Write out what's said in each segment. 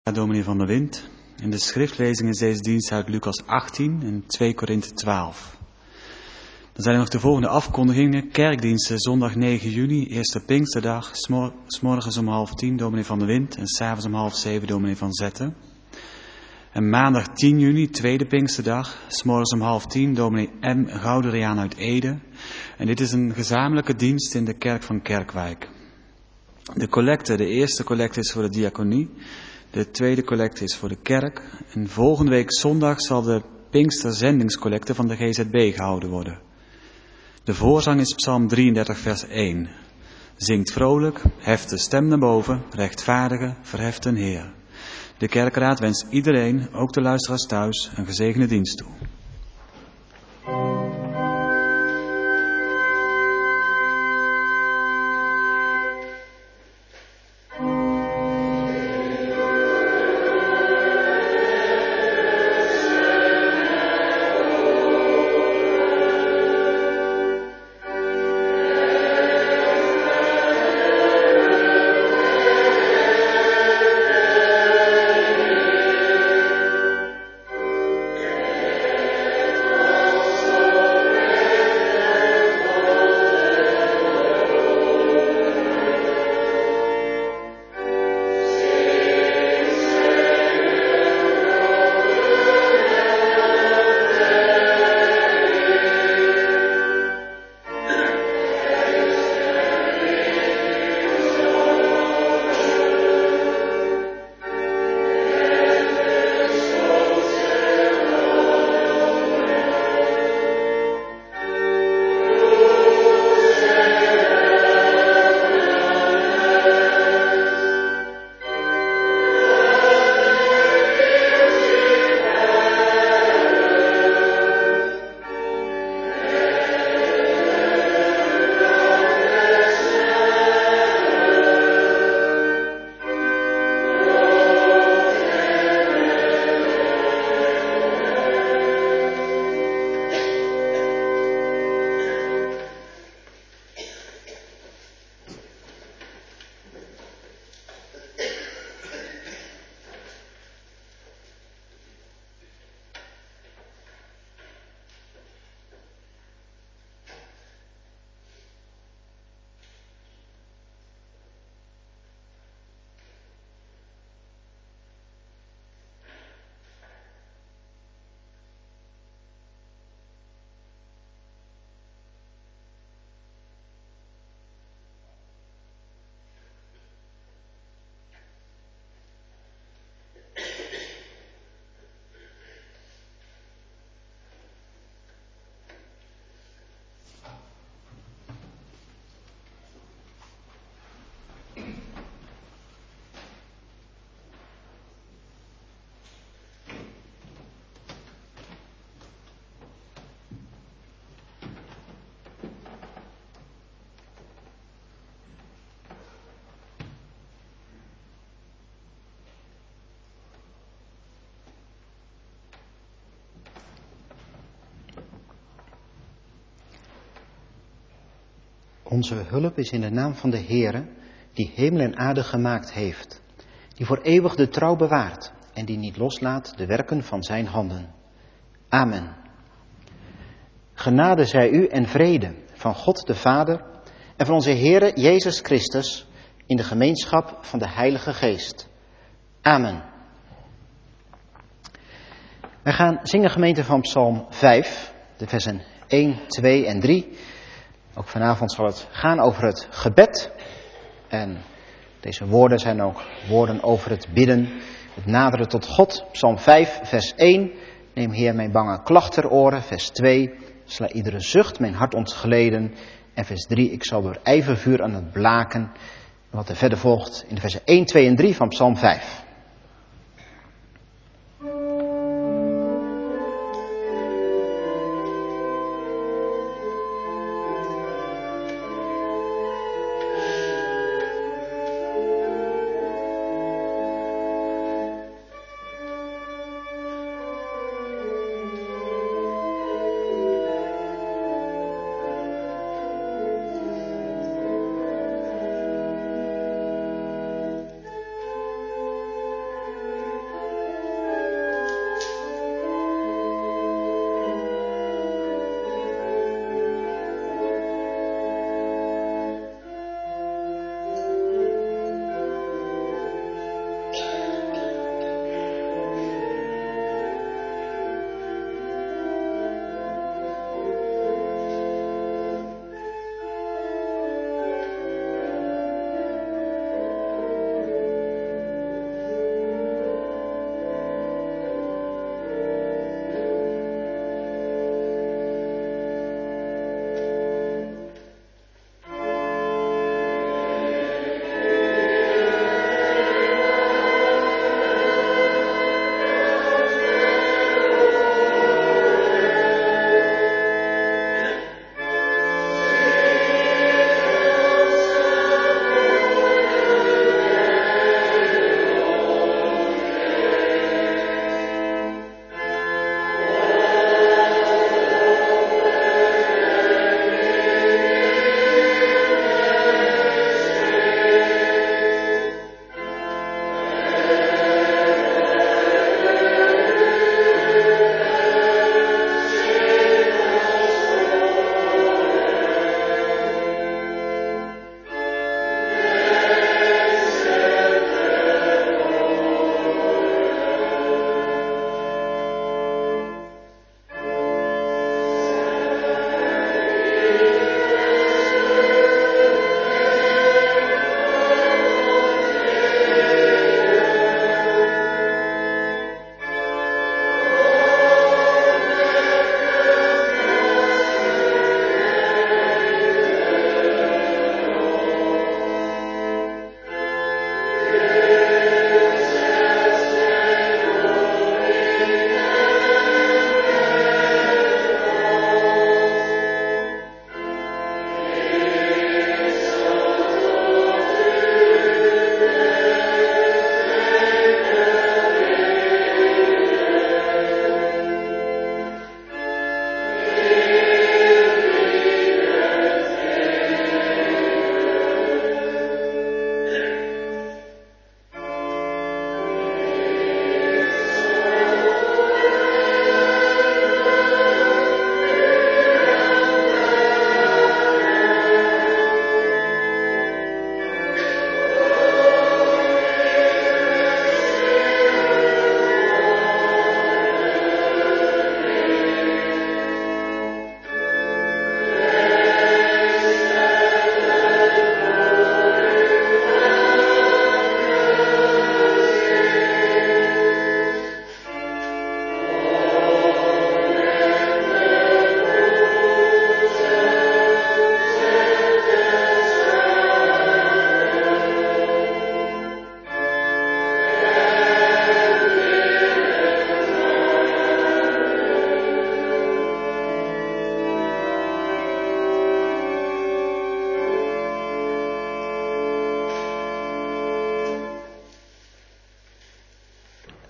Dominee van der Wind. En de schriftlezing is deze dienst uit Lucas 18 en 2 Korinthe 12. Dan zijn er nog de volgende afkondigingen. Kerkdiensten zondag 9 juni, eerste Pinksterdag, 's morgens om 9:30 dominee van der Wind en 's avonds om 6:30 dominee van Zetten. En maandag 10 juni, tweede Pinksterdag, 's morgens om 9:30 dominee M. Gouderiaan uit Ede. En dit is een gezamenlijke dienst in de kerk van Kerkwijk. De eerste collecte is voor de diaconie. De tweede collecte is voor de kerk. En volgende week zondag zal de Pinksterzendingscollecte van de GZB gehouden worden. De voorzang is Psalm 33 vers 1. Zingt vrolijk, heft de stem naar boven, rechtvaardige, verheft een Heer. De kerkraad wenst iedereen, ook de luisteraars thuis, een gezegende dienst toe. Onze hulp is in de naam van de Heere, die hemel en aarde gemaakt heeft, die voor eeuwig de trouw bewaart en die niet loslaat de werken van zijn handen. Amen. Genade zij u en vrede van God de Vader en van onze Heere Jezus Christus in de gemeenschap van de Heilige Geest. Amen. Wij gaan zingen gemeente van Psalm 5, de versen 1, 2 en 3. Ook vanavond zal het gaan over het gebed. En deze woorden zijn ook woorden over het bidden, het naderen tot God. Psalm 5, vers 1. Neem Heer mijn bange klacht ter oren. Vers 2. Sla iedere zucht mijn hart ontgleden. En vers 3. Ik zal door ijvervuur aan het blaken. En wat er verder volgt in de versen 1, 2 en 3 van Psalm 5.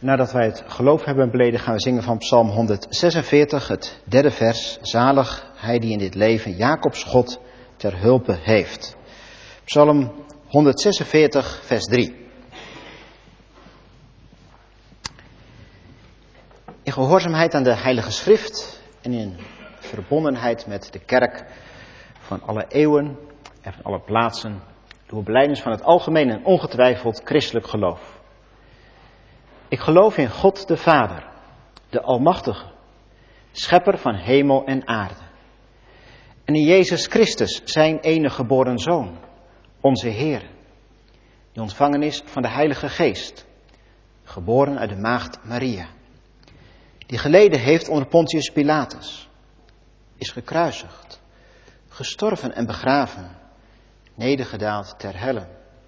Nadat wij het geloof hebben beleden, gaan we zingen van Psalm 146, het 3e vers. Zalig hij die in dit leven Jacobs God ter hulpe heeft. Psalm 146, vers 3. In gehoorzaamheid aan de Heilige Schrift en in verbondenheid met de kerk van alle eeuwen en van alle plaatsen, door belijdenis van het algemeen en ongetwijfeld christelijk geloof. Ik geloof in God de Vader, de Almachtige, schepper van hemel en aarde. En in Jezus Christus, zijn enige geboren Zoon, onze Heer, die ontvangen is van de Heilige Geest, geboren uit de maagd Maria, die geleden heeft onder Pontius Pilatus, is gekruisigd, gestorven en begraven, nedergedaald ter helle.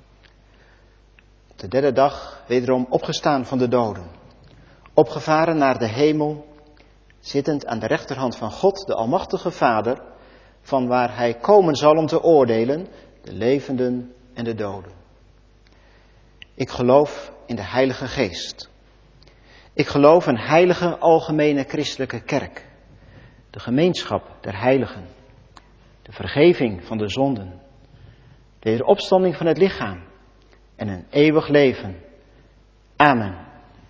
Op de 3e dag wederom opgestaan van de doden, opgevaren naar de hemel, zittend aan de rechterhand van God, de Almachtige Vader, van waar hij komen zal om te oordelen, de levenden en de doden. Ik geloof in de Heilige Geest. Ik geloof een heilige algemene christelijke kerk, de gemeenschap der heiligen, de vergeving van de zonden, de wederopstanding van het lichaam en een eeuwig leven. Amen.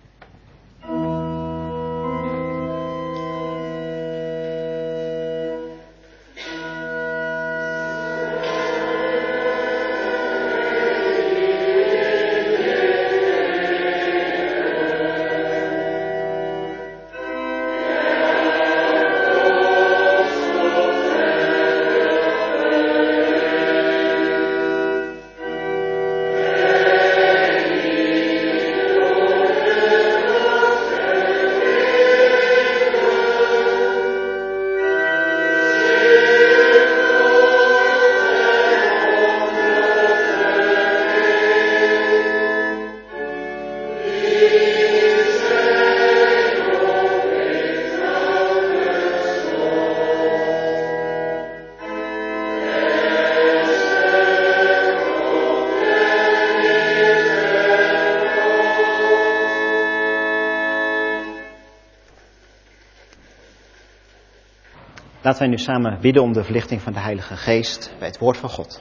Laten wij nu samen bidden om de verlichting van de Heilige Geest bij het woord van God.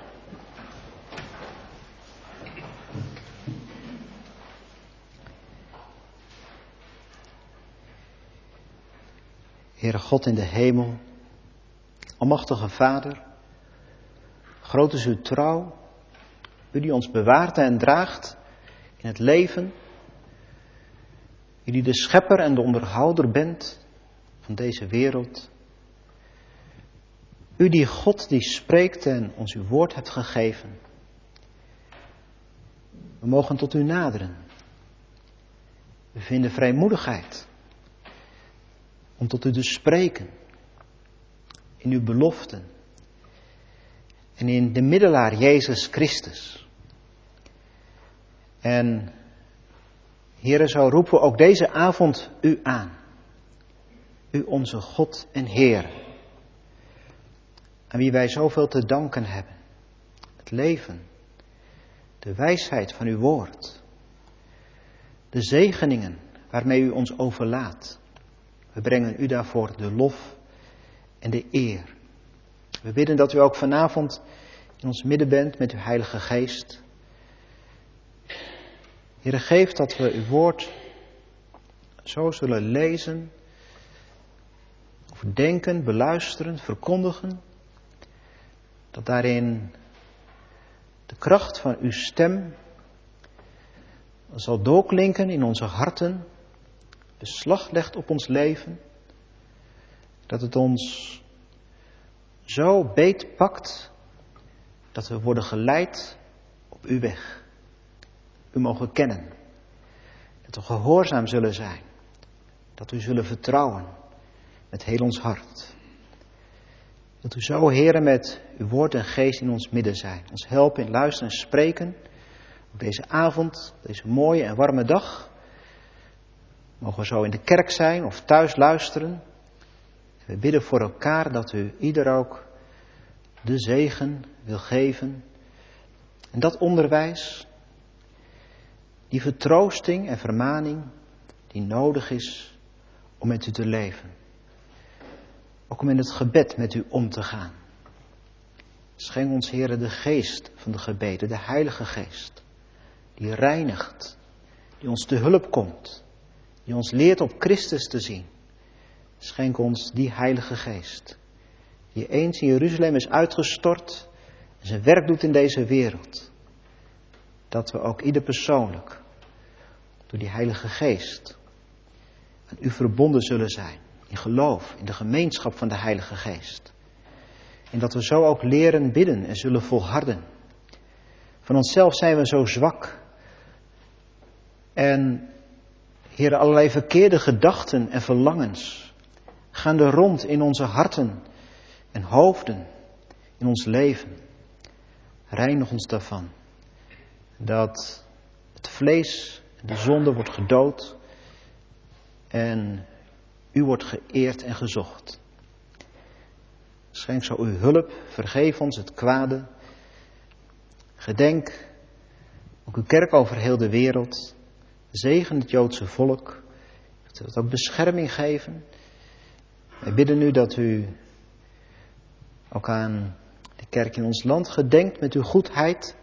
Heere God in de hemel, Almachtige Vader, groot is uw trouw, u die ons bewaart en draagt in het leven, u die de schepper en de onderhouder bent van deze wereld. U die God die spreekt en ons uw woord hebt gegeven. We mogen tot u naderen. We vinden vrijmoedigheid om tot u te spreken. In uw beloften. En in de middelaar Jezus Christus. En Heere, zo roepen we ook deze avond u aan. U onze God en Heer. Aan wie wij zoveel te danken hebben. Het leven, de wijsheid van uw woord, de zegeningen waarmee u ons overlaadt. We brengen u daarvoor de lof en de eer. We bidden dat u ook vanavond in ons midden bent met uw Heilige Geest. Heere, geef dat we uw woord zo zullen lezen, overdenken, beluisteren, verkondigen. Dat daarin de kracht van uw stem zal doorklinken in onze harten, beslag legt op ons leven, dat het ons zo beetpakt dat we worden geleid op uw weg. U mogen kennen, dat we gehoorzaam zullen zijn, dat we zullen vertrouwen met heel ons hart. Dat u zo, Heere, met uw woord en geest in ons midden zijn. Ons helpen in luisteren en spreken. Op deze avond, deze mooie en warme dag. Mogen we zo in de kerk zijn of thuis luisteren. We bidden voor elkaar dat u ieder ook de zegen wil geven. En dat onderwijs, die vertroosting en vermaning, die nodig is om met u te leven. Ook om in het gebed met u om te gaan. Schenk ons, Heere, de geest van de gebeden, de Heilige Geest. Die reinigt, die ons te hulp komt, die ons leert op Christus te zien. Schenk ons die Heilige Geest, die eens in Jeruzalem is uitgestort en zijn werk doet in deze wereld. Dat we ook ieder persoonlijk, door die Heilige Geest, aan u verbonden zullen zijn. In geloof, in de gemeenschap van de Heilige Geest. En dat we zo ook leren bidden en zullen volharden. Van onszelf zijn we zo zwak. En, Heer, allerlei verkeerde gedachten en verlangens gaan er rond in onze harten en hoofden, in ons leven. Reinig ons daarvan. Dat het vlees en de zonde wordt gedood en u wordt geëerd en gezocht. Schenk zo uw hulp, vergeef ons het kwade. Gedenk ook uw kerk over heel de wereld. Zegen het Joodse volk. Dat we het ook bescherming geven. Wij bidden u dat u ook aan de kerk in ons land gedenkt met uw goedheid.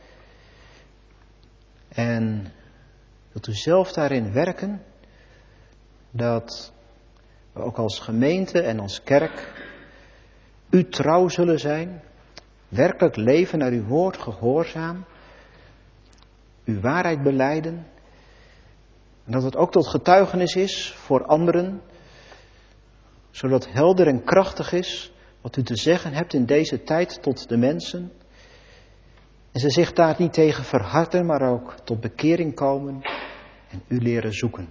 En wilt u zelf daarin werken. Dat we ook als gemeente en als kerk u trouw zullen zijn. Werkelijk leven naar uw woord, gehoorzaam. Uw waarheid belijden. En dat het ook tot getuigenis is voor anderen. Zodat helder en krachtig is wat u te zeggen hebt in deze tijd tot de mensen. En ze zich daar niet tegen verharden, maar ook tot bekering komen en u leren zoeken.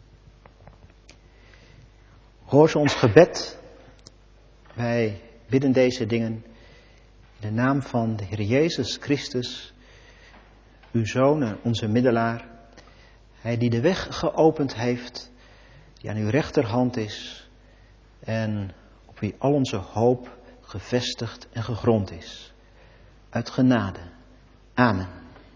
Hoor ze ons gebed. Wij bidden deze dingen in de naam van de Heer Jezus Christus, uw Zoon en onze middelaar. Hij die de weg geopend heeft, die aan uw rechterhand is en op wie al onze hoop gevestigd en gegrond is. Uit genade. Amen.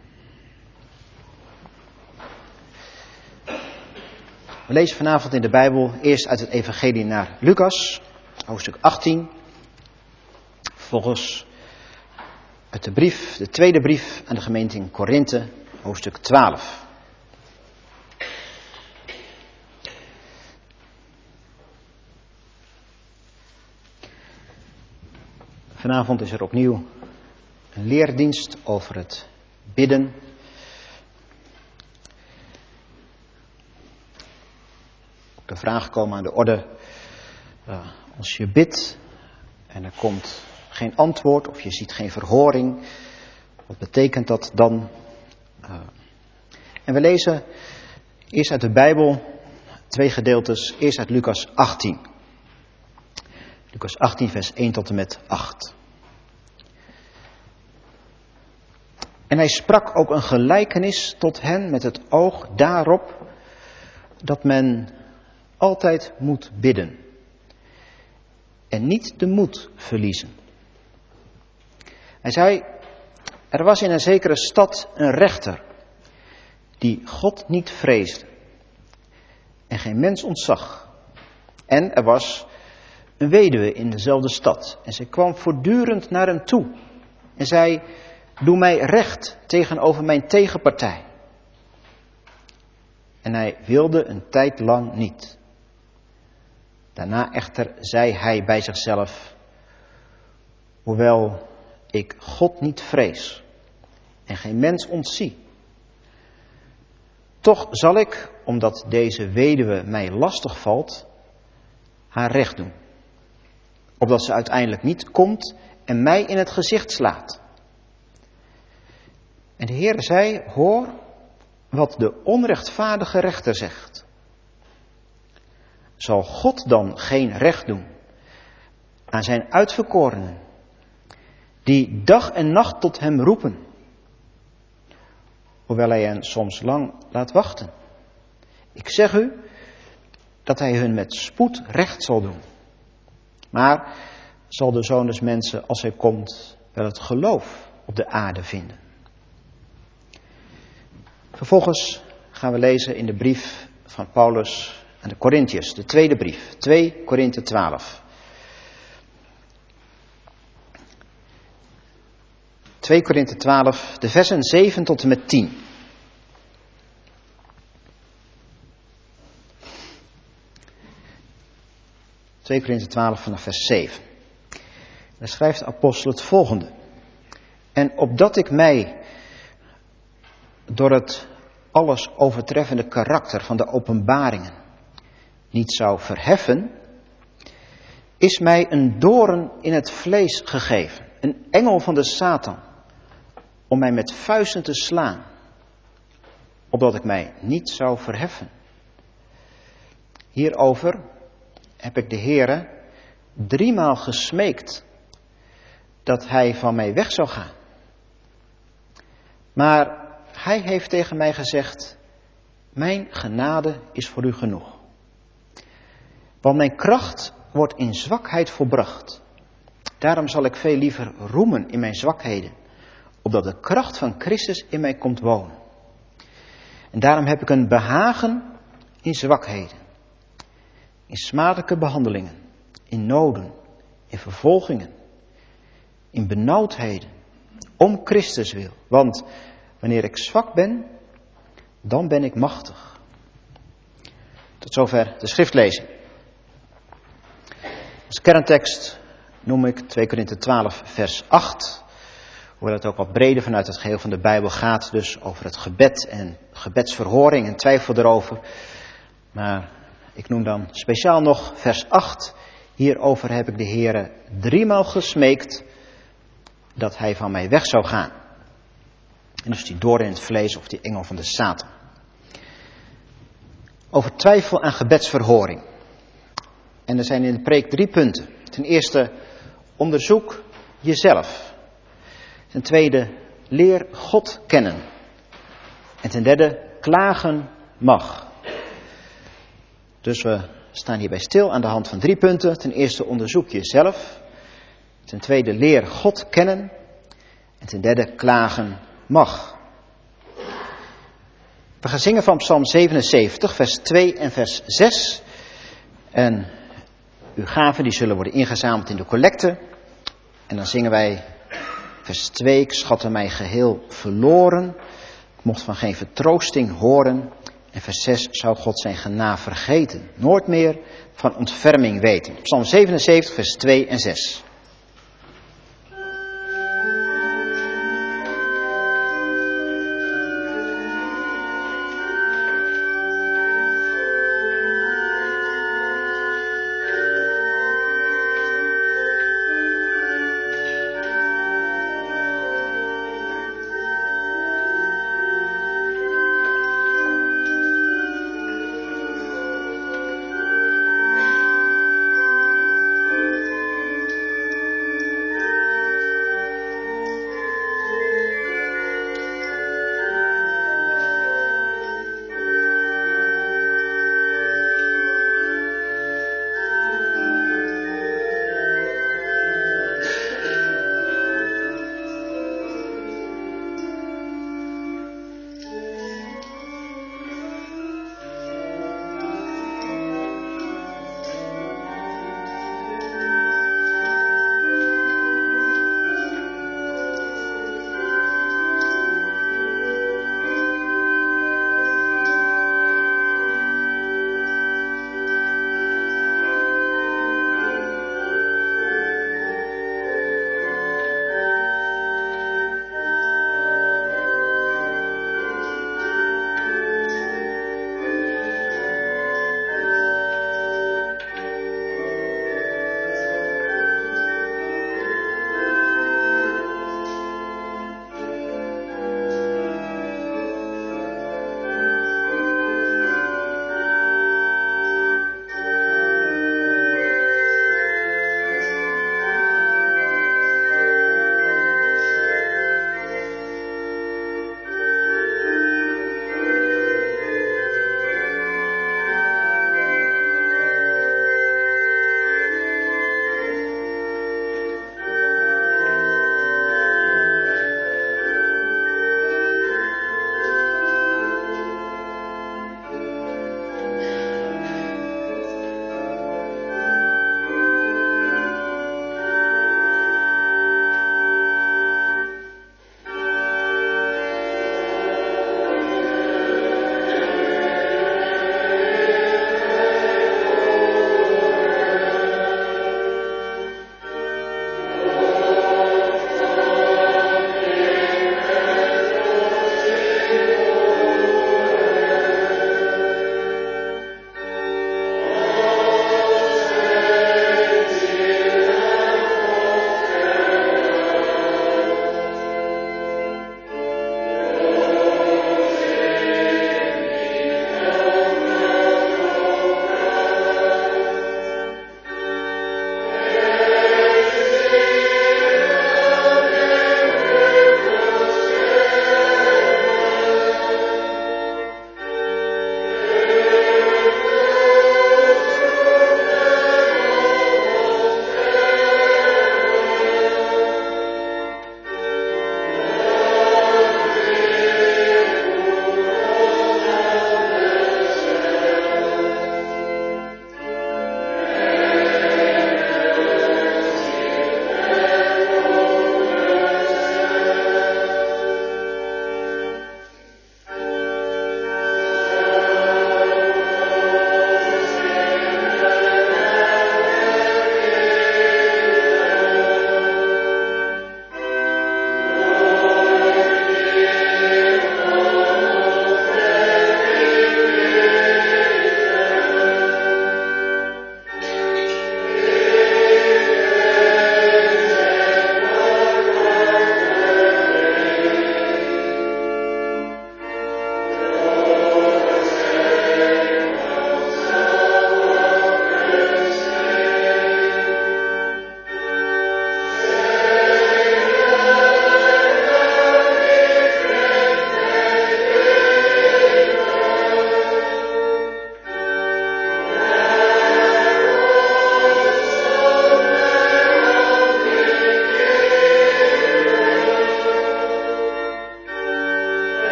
We lezen vanavond in de Bijbel eerst uit het Evangelie naar Lucas, hoofdstuk 18. Vervolgens uit de tweede brief aan de gemeente in Korinthe, hoofdstuk 12. Vanavond is er opnieuw een leerdienst over het bidden. De vragen komen aan de orde. Als je bidt en er komt geen antwoord of je ziet geen verhoring, wat betekent dat dan? En we lezen eerst uit de Bijbel 2 gedeeltes, eerst uit Lucas 18. Lucas 18 vers 1 tot en met 8. En hij sprak ook een gelijkenis tot hen met het oog daarop dat men altijd moet bidden en niet de moed verliezen. Hij zei, er was in een zekere stad een rechter die God niet vreesde en geen mens ontzag. En er was een weduwe in dezelfde stad en zij kwam voortdurend naar hem toe en zei, doe mij recht tegenover mijn tegenpartij. En hij wilde een tijd lang niet. Daarna echter zei hij bij zichzelf, hoewel ik God niet vrees en geen mens ontzie, toch zal ik, omdat deze weduwe mij lastig valt, haar recht doen. Opdat ze uiteindelijk niet komt en mij in het gezicht slaat. En de Heer zei, hoor wat de onrechtvaardige rechter zegt. Zal God dan geen recht doen aan zijn uitverkorenen, die dag en nacht tot hem roepen, hoewel hij hen soms lang laat wachten? Ik zeg u dat hij hun met spoed recht zal doen. Maar zal de Zoon des Mensen, als hij komt, wel het geloof op de aarde vinden? Vervolgens gaan we lezen in de brief van Paulus aan de Korintiërs, de tweede brief, 2 Korinthe 12. 2 Korinthe 12, de versen 7 tot en met 10. (2 Korinthe 12 vanaf vers 7). Daar schrijft de apostel het volgende. En opdat ik mij door het alles overtreffende karakter van de openbaringen niet zou verheffen, is mij een doorn in het vlees gegeven, een engel van de Satan, om mij met vuisten te slaan, opdat ik mij niet zou verheffen. Hierover heb ik de Heere 3-maal gesmeekt dat hij van mij weg zou gaan. Maar hij heeft tegen mij gezegd, mijn genade is voor u genoeg. Want mijn kracht wordt in zwakheid volbracht. Daarom zal ik veel liever roemen in mijn zwakheden, opdat de kracht van Christus in mij komt wonen. En daarom heb ik een behagen in zwakheden, in smadelijke behandelingen, in noden, in vervolgingen, in benauwdheden, om Christus wil. Want wanneer ik zwak ben, dan ben ik machtig. Tot zover de schriftlezing. Als kerntekst noem ik 2 Korinthe 12 vers 8. Hoewel het ook wat breder vanuit het geheel van de Bijbel gaat. Dus over het gebed en gebedsverhoring en twijfel erover. Maar ik noem dan speciaal nog vers 8. Hierover heb ik de Heere 3-maal gesmeekt dat hij van mij weg zou gaan. En dus die doorn in het vlees of die engel van de Satan. Over twijfel en gebedsverhoring. En er zijn in de preek 3 punten. Ten eerste, onderzoek jezelf. Ten tweede, leer God kennen. En ten derde, klagen mag. Dus we staan hierbij stil aan de hand van 3 punten. Ten eerste, onderzoek jezelf. Ten tweede, leer God kennen. En ten derde, klagen mag. We gaan zingen van Psalm 77, vers 2 en vers 6. En uw gaven die zullen worden ingezameld in de collecte. En dan zingen wij vers 2. Ik schatte mij geheel verloren. Ik mocht van geen vertroosting horen. En vers 6. Zou God zijn genade vergeten. Nooit meer van ontferming weten. Psalm 77, vers 2 en 6.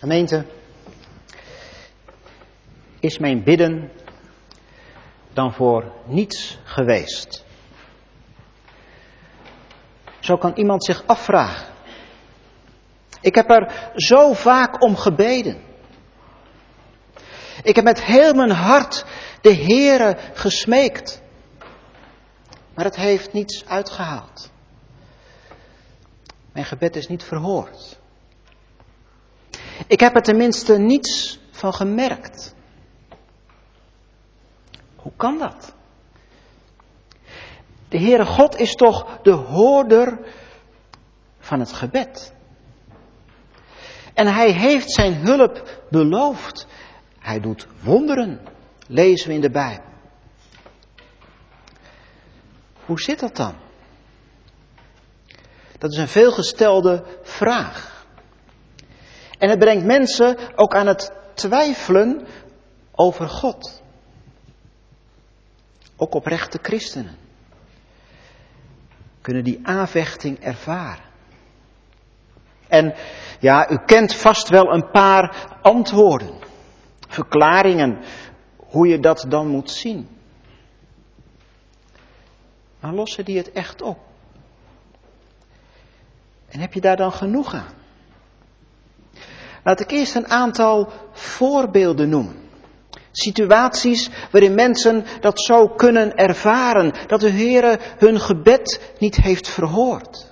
Gemeente, is mijn bidden dan voor niets geweest? Zo kan iemand zich afvragen. Ik heb er zo vaak om gebeden. Ik heb met heel mijn hart de Heere gesmeekt. Maar het heeft niets uitgehaald. Mijn gebed is niet verhoord. Ik heb er tenminste niets van gemerkt. Hoe kan dat? De Heere God is toch de hoorder van het gebed. En hij heeft zijn hulp beloofd. Hij doet wonderen, lezen we in de Bijbel. Hoe zit dat dan? Dat is een veelgestelde vraag. En het brengt mensen ook aan het twijfelen over God. Ook oprechte christenen kunnen die aanvechting ervaren. En ja, u kent vast wel een paar antwoorden, verklaringen, hoe je dat dan moet zien. Maar lossen die het echt op? En heb je daar dan genoeg aan? Laat ik eerst een aantal voorbeelden noemen. Situaties waarin mensen dat zo kunnen ervaren, dat de Heere hun gebed niet heeft verhoord.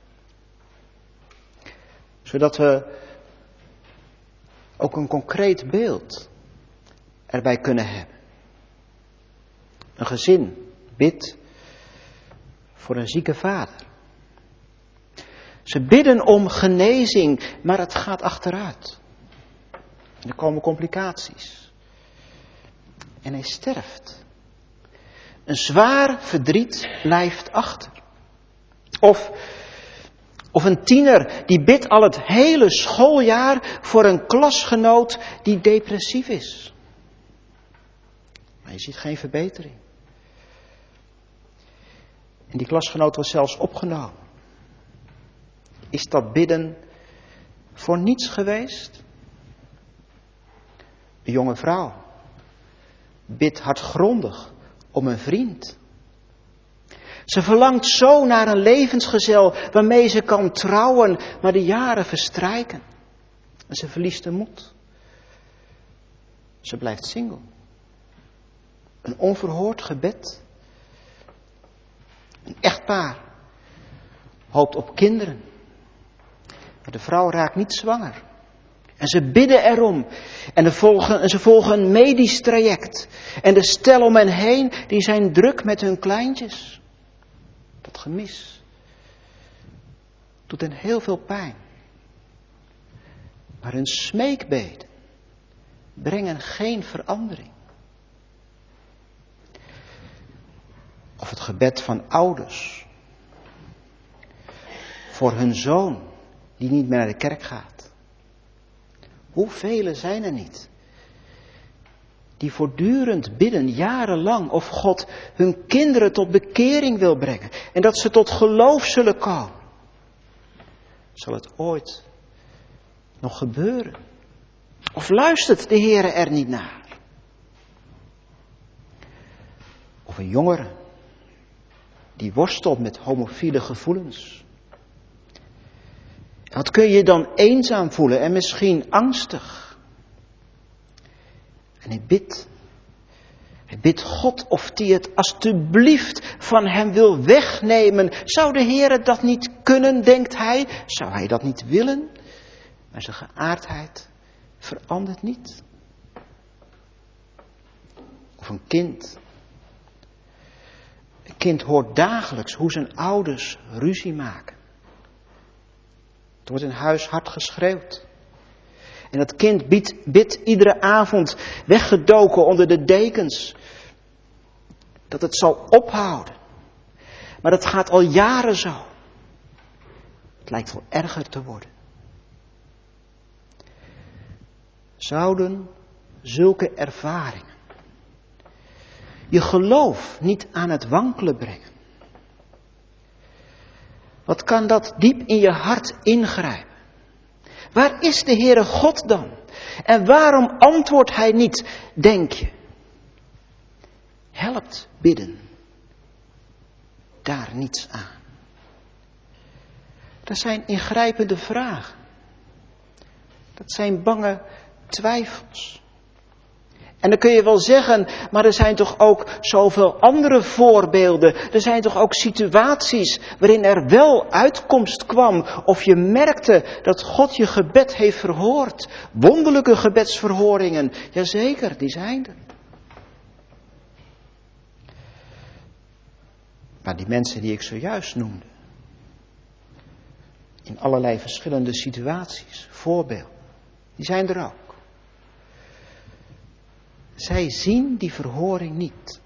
Zodat we ook een concreet beeld erbij kunnen hebben. Een gezin bidt voor een zieke vader. Ze bidden om genezing, maar het gaat achteruit. En er komen complicaties. En hij sterft. Een zwaar verdriet blijft achter. Of een tiener die bidt al het hele schooljaar voor een klasgenoot die depressief is. Maar je ziet geen verbetering. En die klasgenoot wordt zelfs opgenomen. Is dat bidden voor niets geweest? Een jonge vrouw bidt hardgrondig om een vriend. Ze verlangt zo naar een levensgezel waarmee ze kan trouwen, maar de jaren verstrijken. En ze verliest de moed. Ze blijft single. Een onverhoord gebed. Een echtpaar hoopt op kinderen. Maar de vrouw raakt niet zwanger. En ze bidden erom. En ze volgen een medisch traject. En de stel om hen heen, die zijn druk met hun kleintjes. Dat gemis doet hen heel veel pijn. Maar hun smeekbeden brengen geen verandering. Of het gebed van ouders voor hun zoon die niet meer naar de kerk gaat. Hoeveel zijn er niet die voortdurend bidden, jarenlang, of God hun kinderen tot bekering wil brengen en dat ze tot geloof zullen komen. Zal het ooit nog gebeuren? Of luistert de Heere er niet naar? Of een jongere die worstelt met homofiele gevoelens. Wat kun je dan eenzaam voelen en misschien angstig? En hij bidt God of hij het alstublieft van hem wil wegnemen. Zou de Heere dat niet kunnen, denkt hij? Zou hij dat niet willen? Maar zijn geaardheid verandert niet. Of een kind. Een kind hoort dagelijks hoe zijn ouders ruzie maken. Het wordt in huis hard geschreeuwd. En dat kind bidt iedere avond weggedoken onder de dekens. Dat het zal ophouden. Maar dat gaat al jaren zo. Het lijkt wel erger te worden. Zouden zulke ervaringen je geloof niet aan het wankelen brengen? Wat kan dat diep in je hart ingrijpen? Waar is de Heere God dan? En waarom antwoordt hij niet, denk je? Helpt bidden daar niets aan? Dat zijn ingrijpende vragen. Dat zijn bange twijfels. En dan kun je wel zeggen, maar er zijn toch ook zoveel andere voorbeelden. Er zijn toch ook situaties waarin er wel uitkomst kwam. Of je merkte dat God je gebed heeft verhoord. Wonderlijke gebedsverhoringen. Jazeker, die zijn er. Maar die mensen die ik zojuist noemde. In allerlei verschillende situaties, voorbeelden. Die zijn er ook. Zij zien die verhoring niet.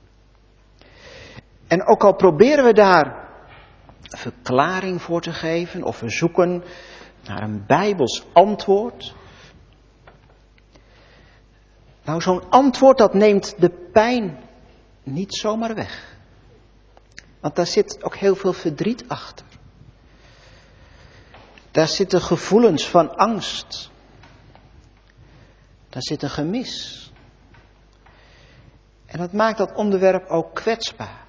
En ook al proberen we daar een verklaring voor te geven, of we zoeken naar een Bijbels antwoord. Nou, zo'n antwoord dat neemt de pijn niet zomaar weg. Want daar zit ook heel veel verdriet achter. Daar zitten gevoelens van angst. Daar zit een gemis. En dat maakt dat onderwerp ook kwetsbaar.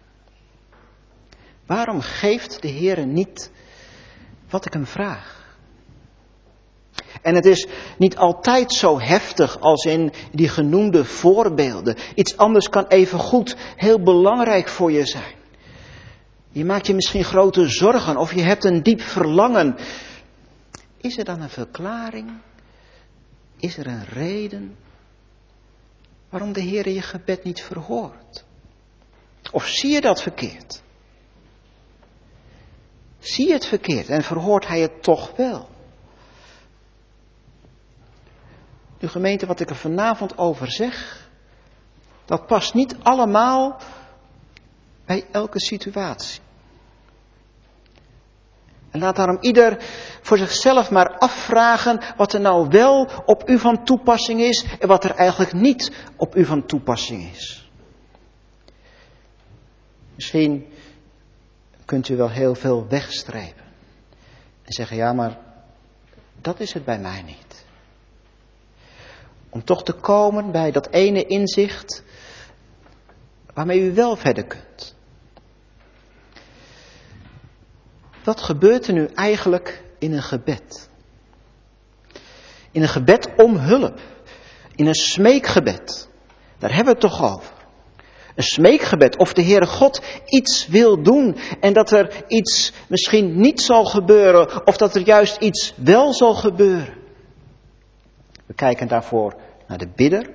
Waarom geeft de Heere niet wat ik hem vraag? En het is niet altijd zo heftig als in die genoemde voorbeelden. Iets anders kan evengoed heel belangrijk voor je zijn. Je maakt je misschien grote zorgen of je hebt een diep verlangen. Is er dan een verklaring? Is er een reden waarom de Heer je gebed niet verhoort? Of zie je dat verkeerd? Zie je het verkeerd en verhoort hij het toch wel? De gemeente, wat ik er vanavond over zeg, dat past niet allemaal bij elke situatie. En laat daarom ieder voor zichzelf maar afvragen wat er nou wel op u van toepassing is en wat er eigenlijk niet op u van toepassing is. Misschien kunt u wel heel veel wegstrepen en zeggen, ja, maar dat is het bij mij niet. Om toch te komen bij dat ene inzicht waarmee u wel verder kunt. Wat gebeurt er nu eigenlijk in een gebed? In een gebed om hulp. In een smeekgebed. Daar hebben we het toch over. Een smeekgebed of de Heere God iets wil doen. En dat er iets misschien niet zal gebeuren. Of dat er juist iets wel zal gebeuren. We kijken daarvoor naar de bidder.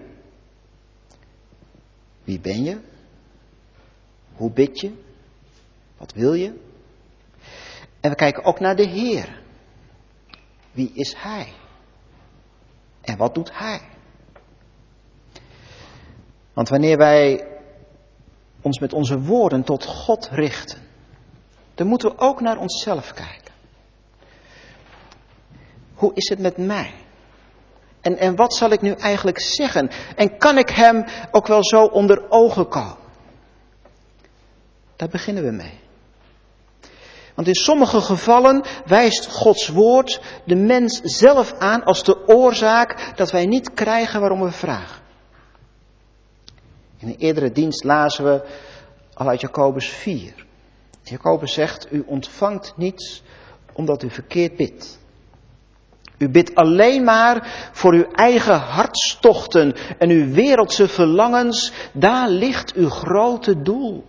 Wie ben je? Hoe bid je? Wat wil je? En we kijken ook naar de Heer. Wie is Hij? En wat doet Hij? Want wanneer wij ons met onze woorden tot God richten, dan moeten we ook naar onszelf kijken. Hoe is het met mij? En wat zal ik nu eigenlijk zeggen? En kan ik Hem ook wel zo onder ogen komen? Daar beginnen we mee. Want in sommige gevallen wijst Gods woord de mens zelf aan als de oorzaak dat wij niet krijgen waarom we vragen. In een eerdere dienst lazen we al uit Jacobus 4. Jacobus zegt, u ontvangt niets omdat u verkeerd bidt. U bidt alleen maar voor uw eigen hartstochten en uw wereldse verlangens. Daar ligt uw grote doel.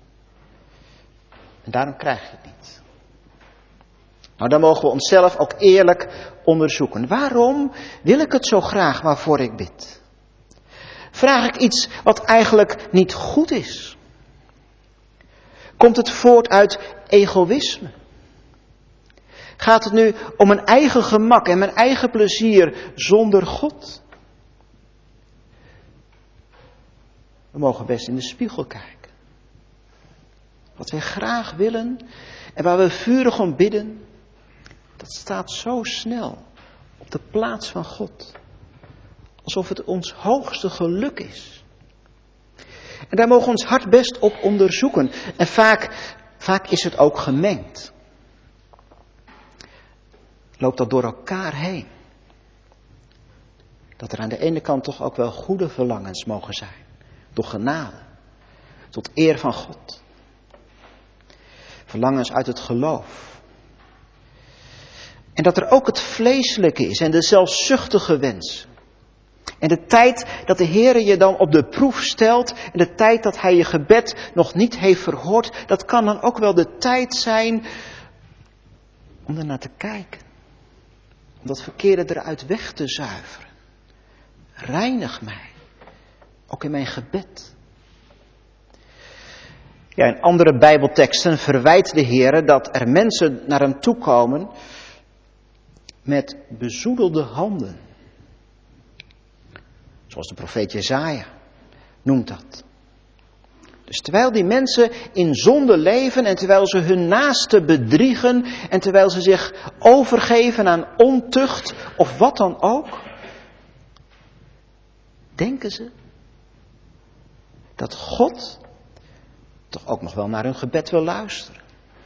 En daarom krijg je het niet. Nou, dan mogen we onszelf ook eerlijk onderzoeken. Waarom wil ik het zo graag waarvoor ik bid? Vraag ik iets wat eigenlijk niet goed is? Komt het voort uit egoïsme? Gaat het nu om mijn eigen gemak en mijn eigen plezier zonder God? We mogen best in de spiegel kijken. Wat wij graag willen en waar we vurig om bidden, dat staat zo snel op de plaats van God. Alsof het ons hoogste geluk is. En daar mogen we ons hart best op onderzoeken. En vaak is het ook gemengd. loopt dat door elkaar heen. Dat er aan de ene kant toch ook wel goede verlangens mogen zijn. Door genade. Tot eer van God. Verlangens uit het geloof. En dat er ook het vleeselijke is en de zelfzuchtige wensen. En de tijd dat de Heer je dan op de proef stelt en de tijd dat Hij je gebed nog niet heeft verhoord, dat kan dan ook wel de tijd zijn om ernaar te kijken. Om dat verkeerde eruit weg te zuiveren. Reinig mij, ook in mijn gebed. Ja, in andere Bijbelteksten verwijt de Heer dat er mensen naar hem toe komen met bezoedelde handen. Zoals de profeet Jesaja noemt dat. Dus terwijl die mensen in zonde leven en terwijl ze hun naaste bedriegen en terwijl ze zich overgeven aan ontucht of wat dan ook, denken ze dat God toch ook nog wel naar hun gebed wil luisteren.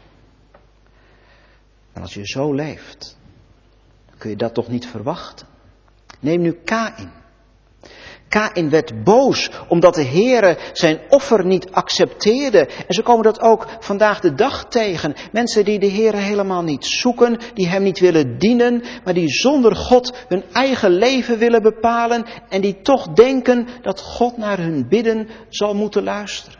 Maar als je zo leeft, dan kun je dat toch niet verwachten. Neem nu Kaïn. Kaïn werd boos omdat de Heere zijn offer niet accepteerde. En zo komen dat ook vandaag de dag tegen. Mensen die de Heere helemaal niet zoeken, die hem niet willen dienen, maar die zonder God hun eigen leven willen bepalen en die toch denken dat God naar hun bidden zal moeten luisteren.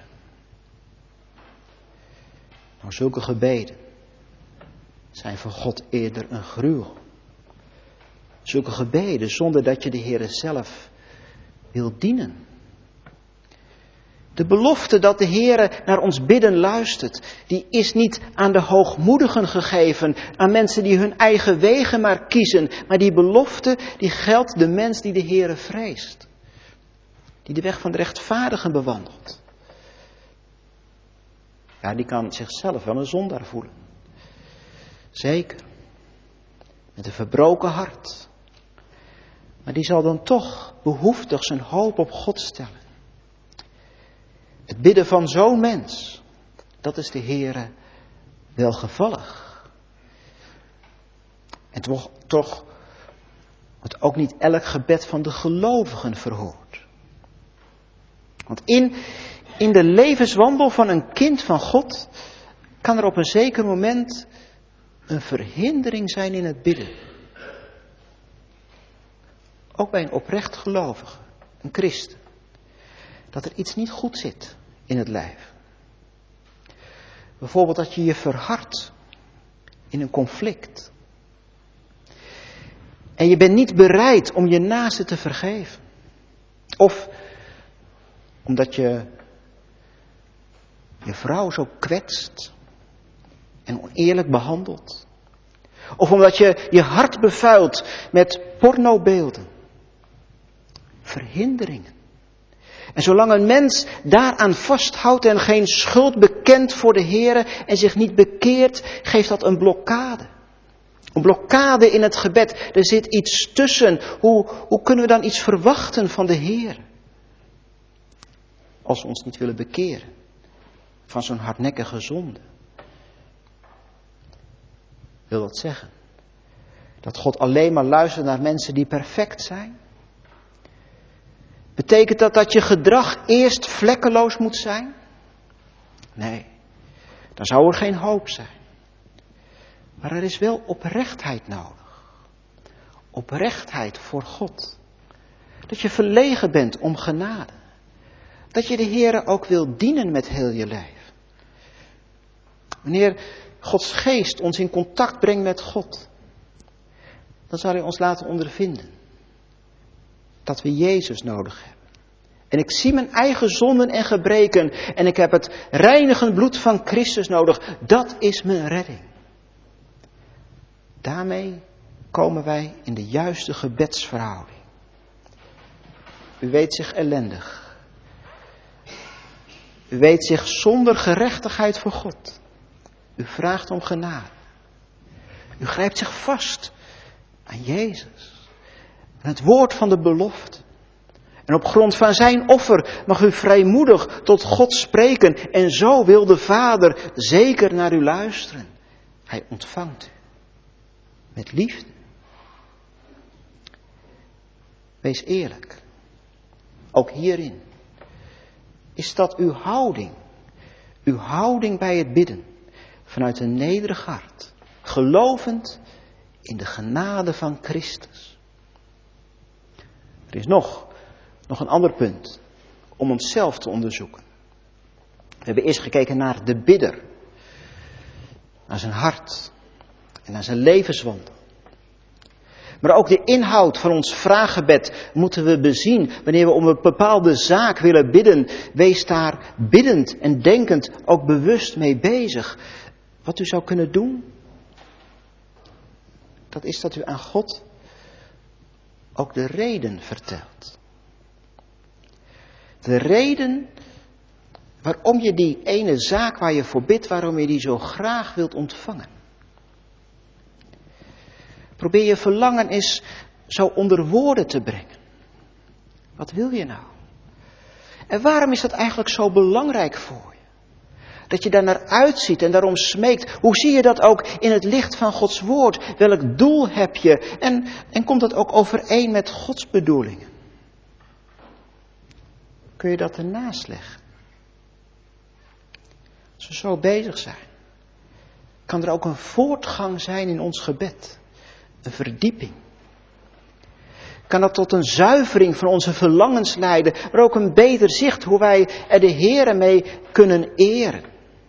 Nou, zulke gebeden zijn voor God eerder een gruwel. Zulke gebeden zonder dat je de Heere zelf wil dienen. De belofte dat de Heere naar ons bidden luistert, die is niet aan de hoogmoedigen gegeven, aan mensen die hun eigen wegen maar kiezen, maar die belofte die geldt de mens die de Heere vreest. Die de weg van de rechtvaardigen bewandelt. Ja, die kan zichzelf wel een zondaar voelen. Zeker. Met een verbroken hart. Maar die zal dan toch behoeftig zijn hoop op God stellen. Het bidden van zo'n mens, dat is de Heere welgevallig. En toch wordt ook niet elk gebed van de gelovigen verhoord. Want in de levenswandel van een kind van God kan er op een zeker moment een verhindering zijn in het bidden. Ook bij een oprecht gelovige, een christen. Dat er iets niet goed zit in het lijf. Bijvoorbeeld dat je je verhardt in een conflict. En je bent niet bereid om je naaste te vergeven. Of omdat je vrouw zo kwetst en oneerlijk behandelt. Of omdat je je hart bevuilt met pornobeelden. Verhinderingen. En zolang een mens daaraan vasthoudt en geen schuld bekent voor de Heere en zich niet bekeert, geeft dat een blokkade. Een blokkade in het gebed. Er zit iets tussen. Hoe kunnen we dan iets verwachten van de Heere? Als we ons niet willen bekeren van zo'n hardnekkige zonde. Wil dat zeggen dat God alleen maar luistert naar mensen die perfect zijn? Betekent dat je gedrag eerst vlekkeloos moet zijn? Nee, dan zou er geen hoop zijn. Maar er is wel oprechtheid nodig. Oprechtheid voor God. Dat je verlegen bent om genade. Dat je de Heere ook wil dienen met heel je lijf. Wanneer Gods geest ons in contact brengt met God, dan zal hij ons laten ondervinden dat we Jezus nodig hebben. En ik zie mijn eigen zonden en gebreken en ik heb het reinigend bloed van Christus nodig. Dat is mijn redding. Daarmee komen wij in de juiste gebedsverhouding. U weet zich ellendig. U weet zich zonder gerechtigheid voor God. U vraagt om genade. U grijpt zich vast aan Jezus. Aan het woord van de belofte. En op grond van zijn offer mag u vrijmoedig tot God spreken. En zo wil de Vader zeker naar u luisteren. Hij ontvangt u. Met liefde. Wees eerlijk. Ook hierin. Is dat uw houding? Uw houding bij het bidden. Vanuit een nederig hart. Gelovend in de genade van Christus. Er is nog een ander punt. Om onszelf te onderzoeken. We hebben eerst gekeken naar de bidder. Naar zijn hart. En naar zijn levenswandel. Maar ook de inhoud van ons vraaggebed moeten we bezien. Wanneer we om een bepaalde zaak willen bidden, wees daar biddend en denkend ook bewust mee bezig. Wat u zou kunnen doen, dat is dat u aan God ook de reden vertelt. De reden waarom je die ene zaak waar je voor bidt, waarom je die zo graag wilt ontvangen. Probeer je verlangen eens zo onder woorden te brengen. Wat wil je nou? En waarom is dat eigenlijk zo belangrijk voor je? Dat je daar naar uitziet en daarom smeekt. Hoe zie je dat ook in het licht van Gods woord? Welk doel heb je? En komt dat ook overeen met Gods bedoelingen? Kun je dat ernaast leggen? Als we zo bezig zijn, kan er ook een voortgang zijn in ons gebed. Een verdieping. Kan dat tot een zuivering van onze verlangens leiden, maar ook een beter zicht hoe wij er de Heere mee kunnen eren.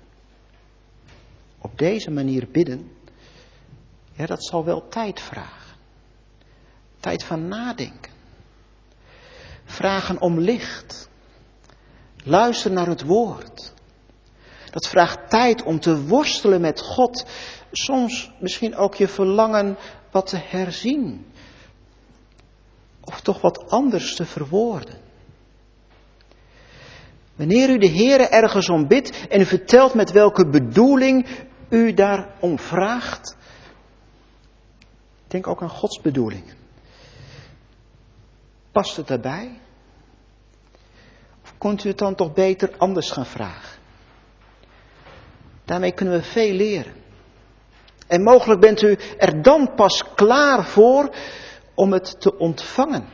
Op deze manier bidden, ja, dat zal wel tijd vragen. Tijd van nadenken. Vragen om licht. Luisteren naar het woord. Dat vraagt tijd om te worstelen met God. Soms misschien ook je verlangen wat te herzien. Of toch wat anders te verwoorden. Wanneer u de Heere ergens om bidt en u vertelt met welke bedoeling u daarom vraagt. Denk ook aan Gods bedoelingen. Past het daarbij? Of kunt u het dan toch beter anders gaan vragen? Daarmee kunnen we veel leren. En mogelijk bent u er dan pas klaar voor om het te ontvangen.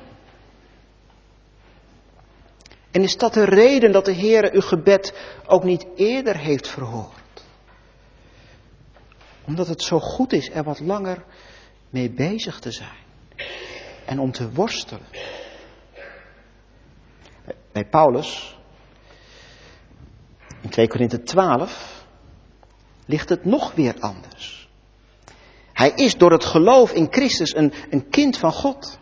En is dat de reden dat de Heere uw gebed ook niet eerder heeft verhoord? Omdat het zo goed is er wat langer mee bezig te zijn. En om te worstelen. Bij Paulus, in 2 Korinthe 12, ligt het nog weer anders. Hij is door het geloof in Christus een kind van God.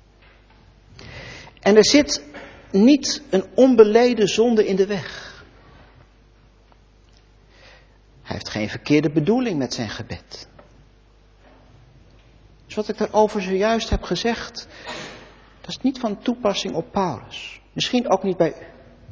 En er zit niet een onbeleden zonde in de weg. Hij heeft geen verkeerde bedoeling met zijn gebed. Dus wat ik daarover zojuist heb gezegd, dat is niet van toepassing op Paulus. Misschien ook niet bij u.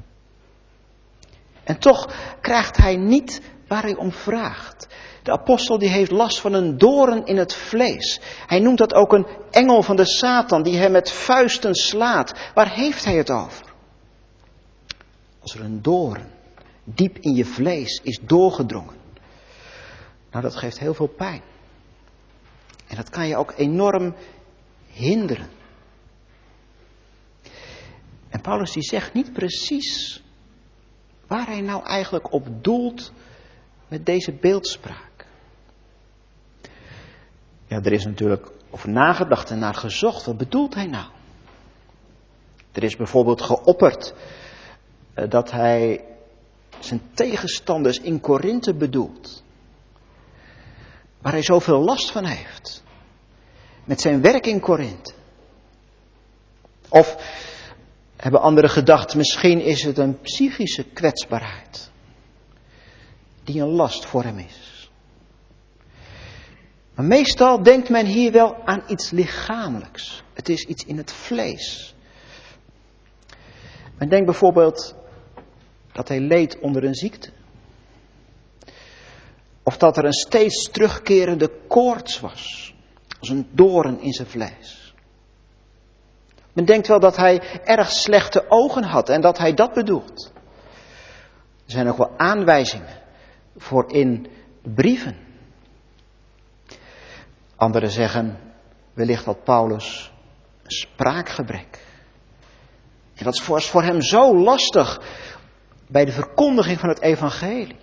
En toch krijgt hij niet waar hij om vraagt. De apostel die heeft last van een doorn in het vlees. Hij noemt dat ook een engel van de Satan die hem met vuisten slaat. Waar heeft hij het over? Als er een doorn diep in je vlees is doorgedrongen. Nou, dat geeft heel veel pijn. En dat kan je ook enorm hinderen. En Paulus die zegt niet precies waar hij nou eigenlijk op doelt met deze beeldspraak. Ja, er is natuurlijk over nagedacht en naar gezocht. Wat bedoelt hij nou? Er is bijvoorbeeld geopperd dat hij zijn tegenstanders in Korinthe bedoelt. Waar hij zoveel last van heeft. Met zijn werk in Korinthe. Of hebben anderen gedacht, misschien is het een psychische kwetsbaarheid. Die een last voor hem is. Maar meestal denkt men hier wel aan iets lichamelijks. Het is iets in het vlees. Men denkt bijvoorbeeld dat hij leed onder een ziekte. Of dat er een steeds terugkerende koorts was. Als een doorn in zijn vlees. Men denkt wel dat hij erg slechte ogen had en dat hij dat bedoelt. Er zijn ook wel aanwijzingen voor in brieven. Anderen zeggen wellicht dat Paulus een spraakgebrek. En dat was voor hem zo lastig bij de verkondiging van het evangelie.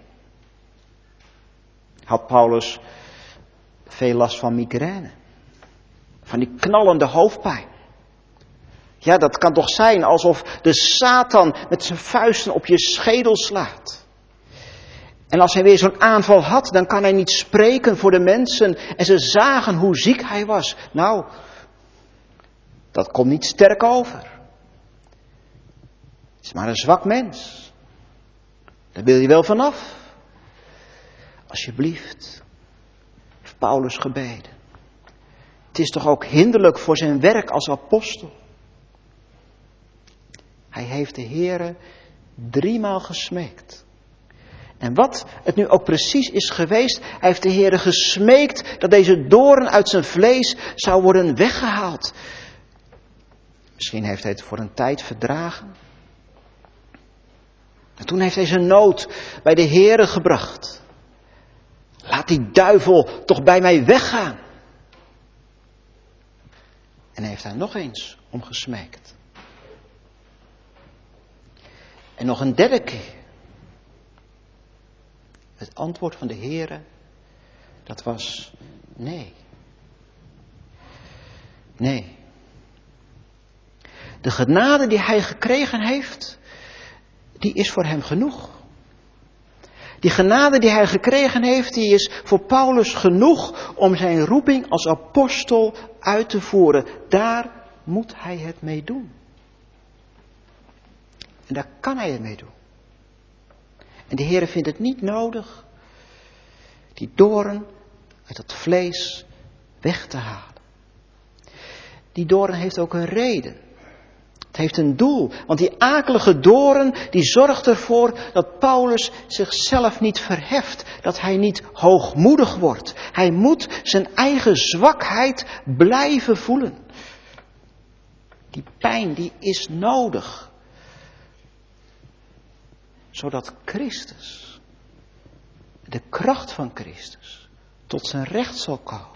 Had Paulus veel last van migraine. Van die knallende hoofdpijn. Ja, dat kan toch zijn alsof de Satan met zijn vuisten op je schedel slaat. En als hij weer zo'n aanval had, dan kan hij niet spreken voor de mensen. En ze zagen hoe ziek hij was. Nou, dat komt niet sterk over. Het is maar een zwak mens. Daar wil je wel vanaf. Alsjeblieft, heeft Paulus gebeden. Het is toch ook hinderlijk voor zijn werk als apostel. Hij heeft de Heere 3 maal gesmeekt. En wat het nu ook precies is geweest, hij heeft de Heere gesmeekt dat deze doorn uit zijn vlees zou worden weggehaald. Misschien heeft hij het voor een tijd verdragen. En toen heeft hij zijn nood bij de Heere gebracht. Laat die duivel toch bij mij weggaan. En heeft hij nog eens om gesmeekt. En nog een 3e keer. Het antwoord van de Heere, dat was nee. Nee. De genade die hij gekregen heeft, die is voor hem genoeg. Die genade die hij gekregen heeft, die is voor Paulus genoeg om zijn roeping als apostel uit te voeren. Daar moet hij het mee doen. En daar kan hij het mee doen. En de Heere vindt het niet nodig die doorn uit het vlees weg te halen. Die doorn heeft ook een reden. Het heeft een doel, want die akelige doorn die zorgt ervoor dat Paulus zichzelf niet verheft, dat hij niet hoogmoedig wordt. Hij moet zijn eigen zwakheid blijven voelen. Die pijn die is nodig, zodat Christus, de kracht van Christus, tot zijn recht zal komen.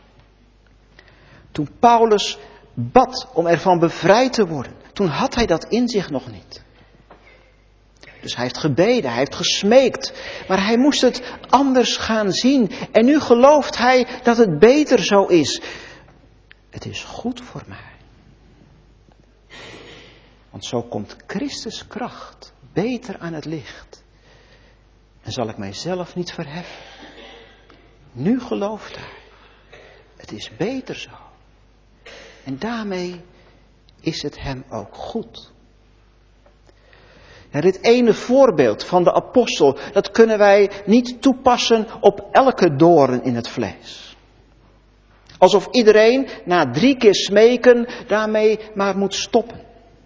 Toen Paulus bad om ervan bevrijd te worden, toen had hij dat in zich nog niet. Dus hij heeft gebeden, hij heeft gesmeekt, maar hij moest het anders gaan zien. En nu gelooft hij dat het beter zo is. Het is goed voor mij. Want zo komt Christus' kracht beter aan het licht. En zal ik mijzelf niet verheffen. Nu gelooft hij. Het is beter zo. En daarmee is het hem ook goed. Ja, dit ene voorbeeld van de apostel, dat kunnen wij niet toepassen op elke doorn in het vlees. Alsof iedereen na 3 keer smeken daarmee maar moet stoppen.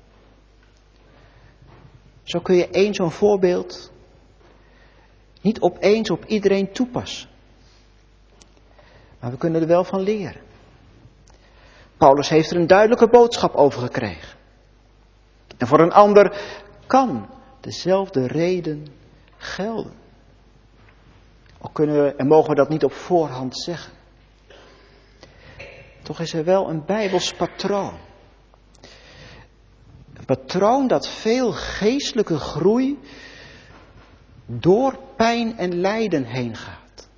Zo kun je één zo'n voorbeeld niet opeens op iedereen toepassen. Maar we kunnen er wel van leren. Paulus heeft er een duidelijke boodschap over gekregen. En voor een ander kan dezelfde reden gelden. Al kunnen we en mogen we dat niet op voorhand zeggen. Toch is er wel een Bijbels patroon. Een patroon dat veel geestelijke groei door pijn en lijden heen gaat.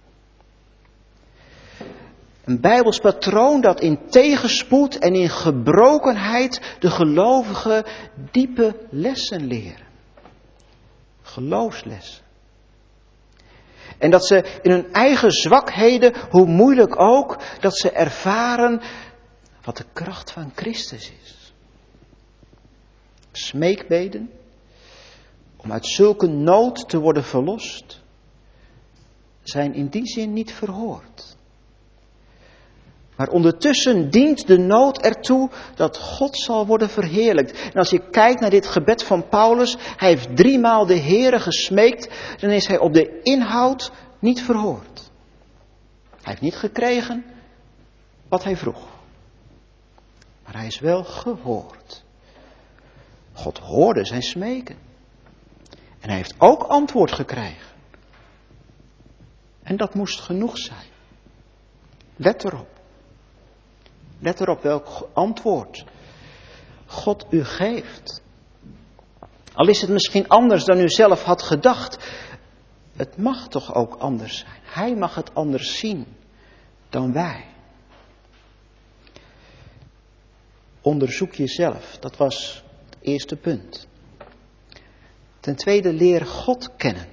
Een Bijbels patroon dat in tegenspoed en in gebrokenheid de gelovigen diepe lessen leren. Geloofslessen. En dat ze in hun eigen zwakheden, hoe moeilijk ook, dat ze ervaren wat de kracht van Christus is. Smeekbeden om uit zulke nood te worden verlost, zijn in die zin niet verhoord. Maar ondertussen dient de nood ertoe dat God zal worden verheerlijkt. En als je kijkt naar dit gebed van Paulus, hij heeft 3 maal de Heere gesmeekt, dan is hij op de inhoud niet verhoord. Hij heeft niet gekregen wat hij vroeg. Maar hij is wel gehoord. God hoorde zijn smeken. En hij heeft ook antwoord gekregen. En dat moest genoeg zijn. Let erop. Let erop welk antwoord God u geeft. Al is het misschien anders dan u zelf had gedacht. Het mag toch ook anders zijn. Hij mag het anders zien dan wij. Onderzoek jezelf. Dat was het eerste punt. Ten tweede, leer God kennen.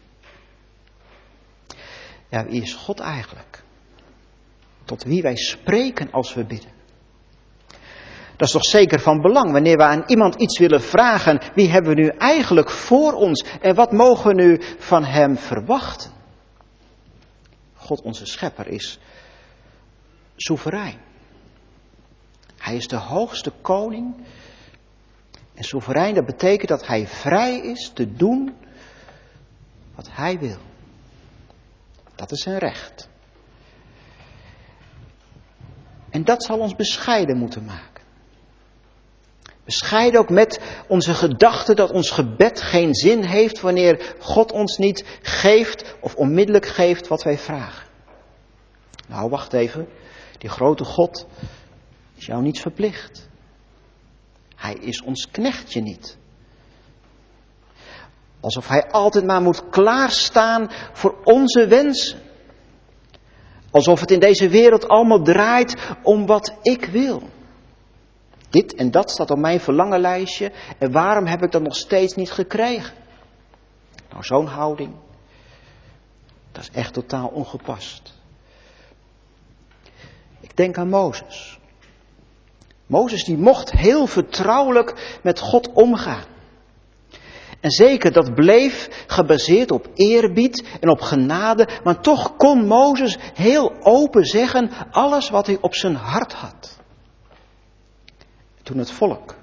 Ja, wie is God eigenlijk? Tot wie wij spreken als we bidden. Dat is toch zeker van belang wanneer we aan iemand iets willen vragen. Wie hebben we nu eigenlijk voor ons en wat mogen we nu van hem verwachten? God onze schepper is soeverein. Hij is de hoogste koning. En soeverein, dat betekent dat hij vrij is te doen wat hij wil. Dat is zijn recht. En dat zal ons bescheiden moeten maken. Bescheiden ook met onze gedachte dat ons gebed geen zin heeft wanneer God ons niet geeft of onmiddellijk geeft wat wij vragen. Nou, wacht even. Die grote God is jou niet verplicht. Hij is ons knechtje niet. Alsof hij altijd maar moet klaarstaan voor onze wensen. Alsof het in deze wereld allemaal draait om wat ik wil. Dit en dat staat op mijn verlangenlijstje en waarom heb ik dat nog steeds niet gekregen? Nou, zo'n houding, dat is echt totaal ongepast. Ik denk aan Mozes. Mozes die mocht heel vertrouwelijk met God omgaan. En zeker, dat bleef gebaseerd op eerbied en op genade. Maar toch kon Mozes heel open zeggen alles wat hij op zijn hart had. Toen het volk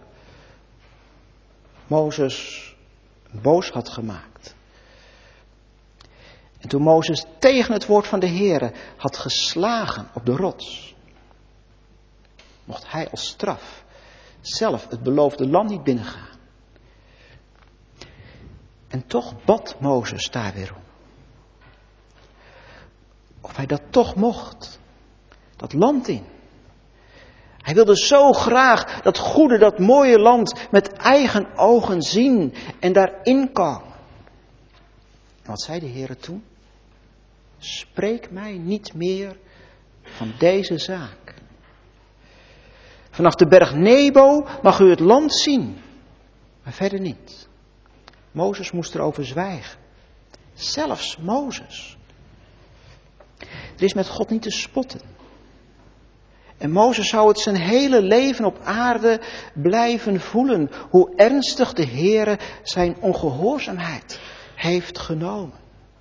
Mozes boos had gemaakt. En toen Mozes tegen het woord van de Heere had geslagen op de rots. Mocht hij als straf zelf het beloofde land niet binnengaan. En toch bad Mozes daar weer om. Of hij dat toch mocht. Dat land in. Hij wilde zo graag dat goede, dat mooie land met eigen ogen zien en daarin komen. En wat zei de Heere toen? Spreek mij niet meer van deze zaak. Vanaf de berg Nebo mag u het land zien, maar verder niet. Mozes moest erover zwijgen. Zelfs Mozes. Er is met God niet te spotten. En Mozes zou het zijn hele leven op aarde blijven voelen. Hoe ernstig de Heere zijn ongehoorzaamheid heeft genomen.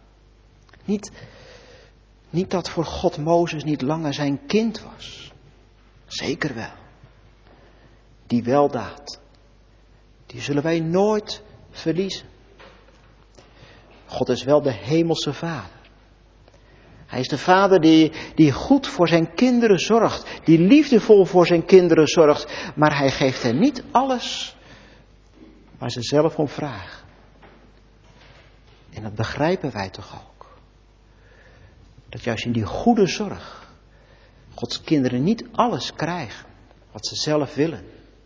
Niet dat voor God Mozes niet langer zijn kind was. Zeker wel. Die weldaad, die zullen wij nooit verliezen. God is wel de hemelse Vader. Hij is de Vader die goed voor zijn kinderen zorgt. Die liefdevol voor zijn kinderen zorgt. Maar hij geeft hen niet alles waar ze zelf om vragen. En dat begrijpen wij toch ook. Dat juist in die goede zorg Gods kinderen niet alles krijgen wat ze zelf willen.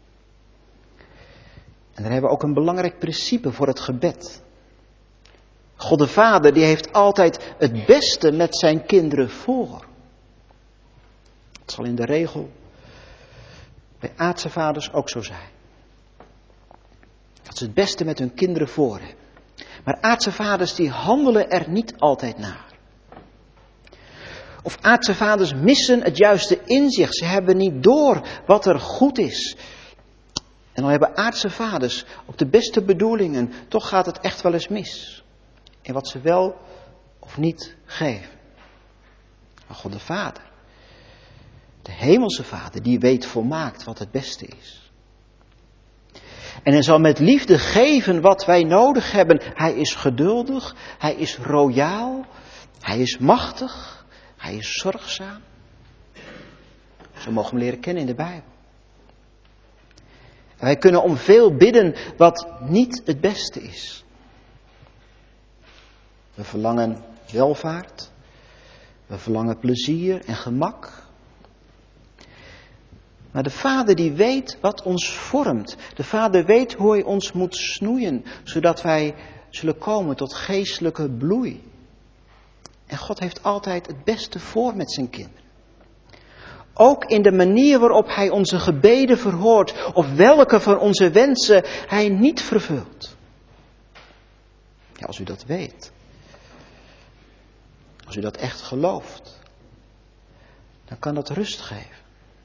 En daar hebben we ook een belangrijk principe voor het gebed. God de Vader die heeft altijd het beste met zijn kinderen voor. Het zal in de regel bij aardse vaders ook zo zijn. Dat ze het beste met hun kinderen voor hebben. Maar aardse vaders die handelen er niet altijd naar. Of aardse vaders missen het juiste inzicht. Ze hebben niet door wat er goed is. En dan hebben aardse vaders ook de beste bedoelingen. Toch gaat het echt wel eens mis. In wat ze wel of niet geven. Maar God de Vader. De hemelse Vader die weet volmaakt wat het beste is. En hij zal met liefde geven wat wij nodig hebben. Hij is geduldig. Hij is royaal. Hij is machtig. Hij is zorgzaam. Zo mogen we hem leren kennen in de Bijbel. En wij kunnen om veel bidden wat niet het beste is. We verlangen welvaart. We verlangen plezier en gemak. Maar de Vader die weet wat ons vormt. De Vader weet hoe hij ons moet snoeien, zodat wij zullen komen tot geestelijke bloei. En God heeft altijd het beste voor met zijn kinderen. Ook in de manier waarop hij onze gebeden verhoort, of welke van onze wensen hij niet vervult. Ja, als u dat weet, als u dat echt gelooft, dan kan dat rust geven.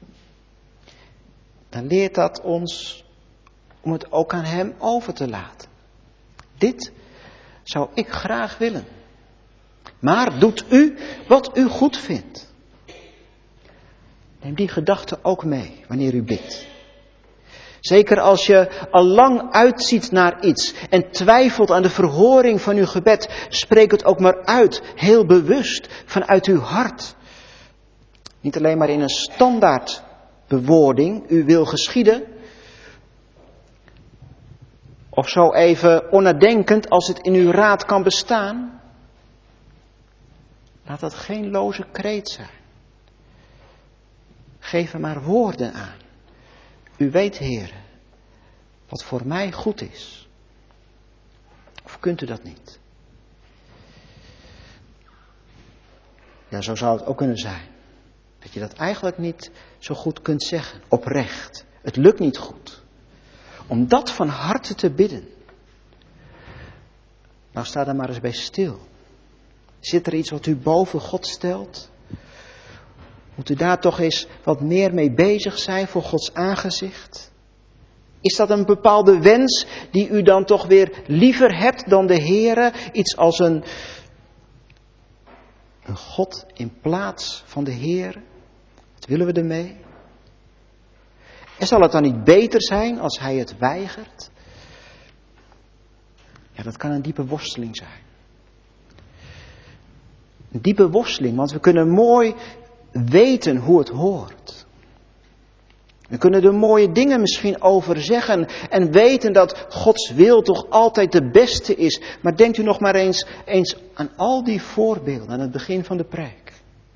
Dan leert dat ons om het ook aan hem over te laten. Dit zou ik graag willen. Maar doet u wat u goed vindt. Neem die gedachte ook mee wanneer u bidt. Zeker als je al lang uitziet naar iets en twijfelt aan de verhoring van uw gebed, spreek het ook maar uit, heel bewust, vanuit uw hart. Niet alleen maar in een standaard bewoording, u wil geschieden. Of zo even onnadenkend als het in uw raad kan bestaan. Laat dat geen loze kreet zijn. Geef er maar woorden aan. U weet, Heere, wat voor mij goed is. Of kunt u dat niet? Ja, zo zou het ook kunnen zijn. Dat je dat eigenlijk niet zo goed kunt zeggen. Oprecht. Het lukt niet goed. Om dat van harte te bidden. Nou, sta daar maar eens bij stil. Zit er iets wat u boven God stelt? Moet u daar toch eens wat meer mee bezig zijn voor Gods aangezicht? Is dat een bepaalde wens die u dan toch weer liever hebt dan de Heere? Iets als een God in plaats van de Heere? Wat willen we ermee? En zal het dan niet beter zijn als hij het weigert? Ja, dat kan een diepe worsteling zijn. Een diepe worsteling, want we kunnen mooi weten hoe het hoort. We kunnen er mooie dingen misschien over zeggen en weten dat Gods wil toch altijd de beste is. Maar denkt u nog maar eens aan al die voorbeelden aan het begin van de preek.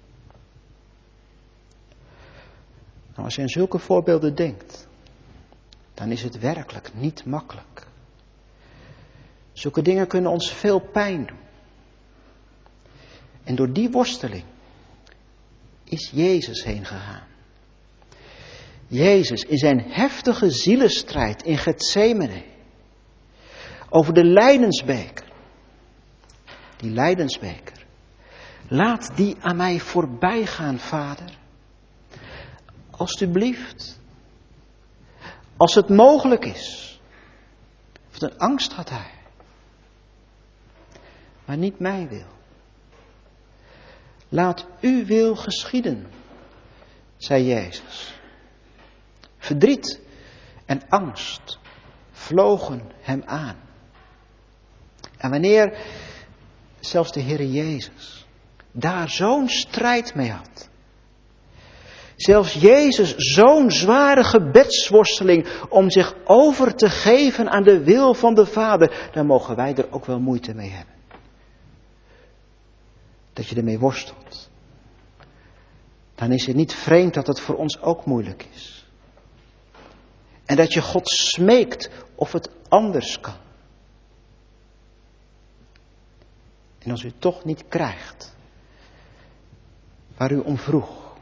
Nou, als je aan zulke voorbeelden denkt, dan is het werkelijk niet makkelijk. Zulke dingen kunnen ons veel pijn doen. En door die worsteling is Jezus heen gegaan. Jezus in zijn heftige zielenstrijd in Getsemane. Over de lijdensbeker. Die lijdensbeker. Laat die aan mij voorbij gaan, Vader. Alsjeblieft. Als het mogelijk is. Wat een angst had hij. Maar niet mijn wil. Laat uw wil geschieden, zei Jezus. Verdriet en angst vlogen hem aan. En wanneer zelfs de Heere Jezus daar zo'n strijd mee had. Zelfs Jezus zo'n zware gebedsworsteling om zich over te geven aan de wil van de Vader. Dan mogen wij er ook wel moeite mee hebben. Dat je ermee worstelt. Dan is het niet vreemd dat het voor ons ook moeilijk is. En dat je God smeekt of het anders kan. En als u het toch niet krijgt waar u om vroeg,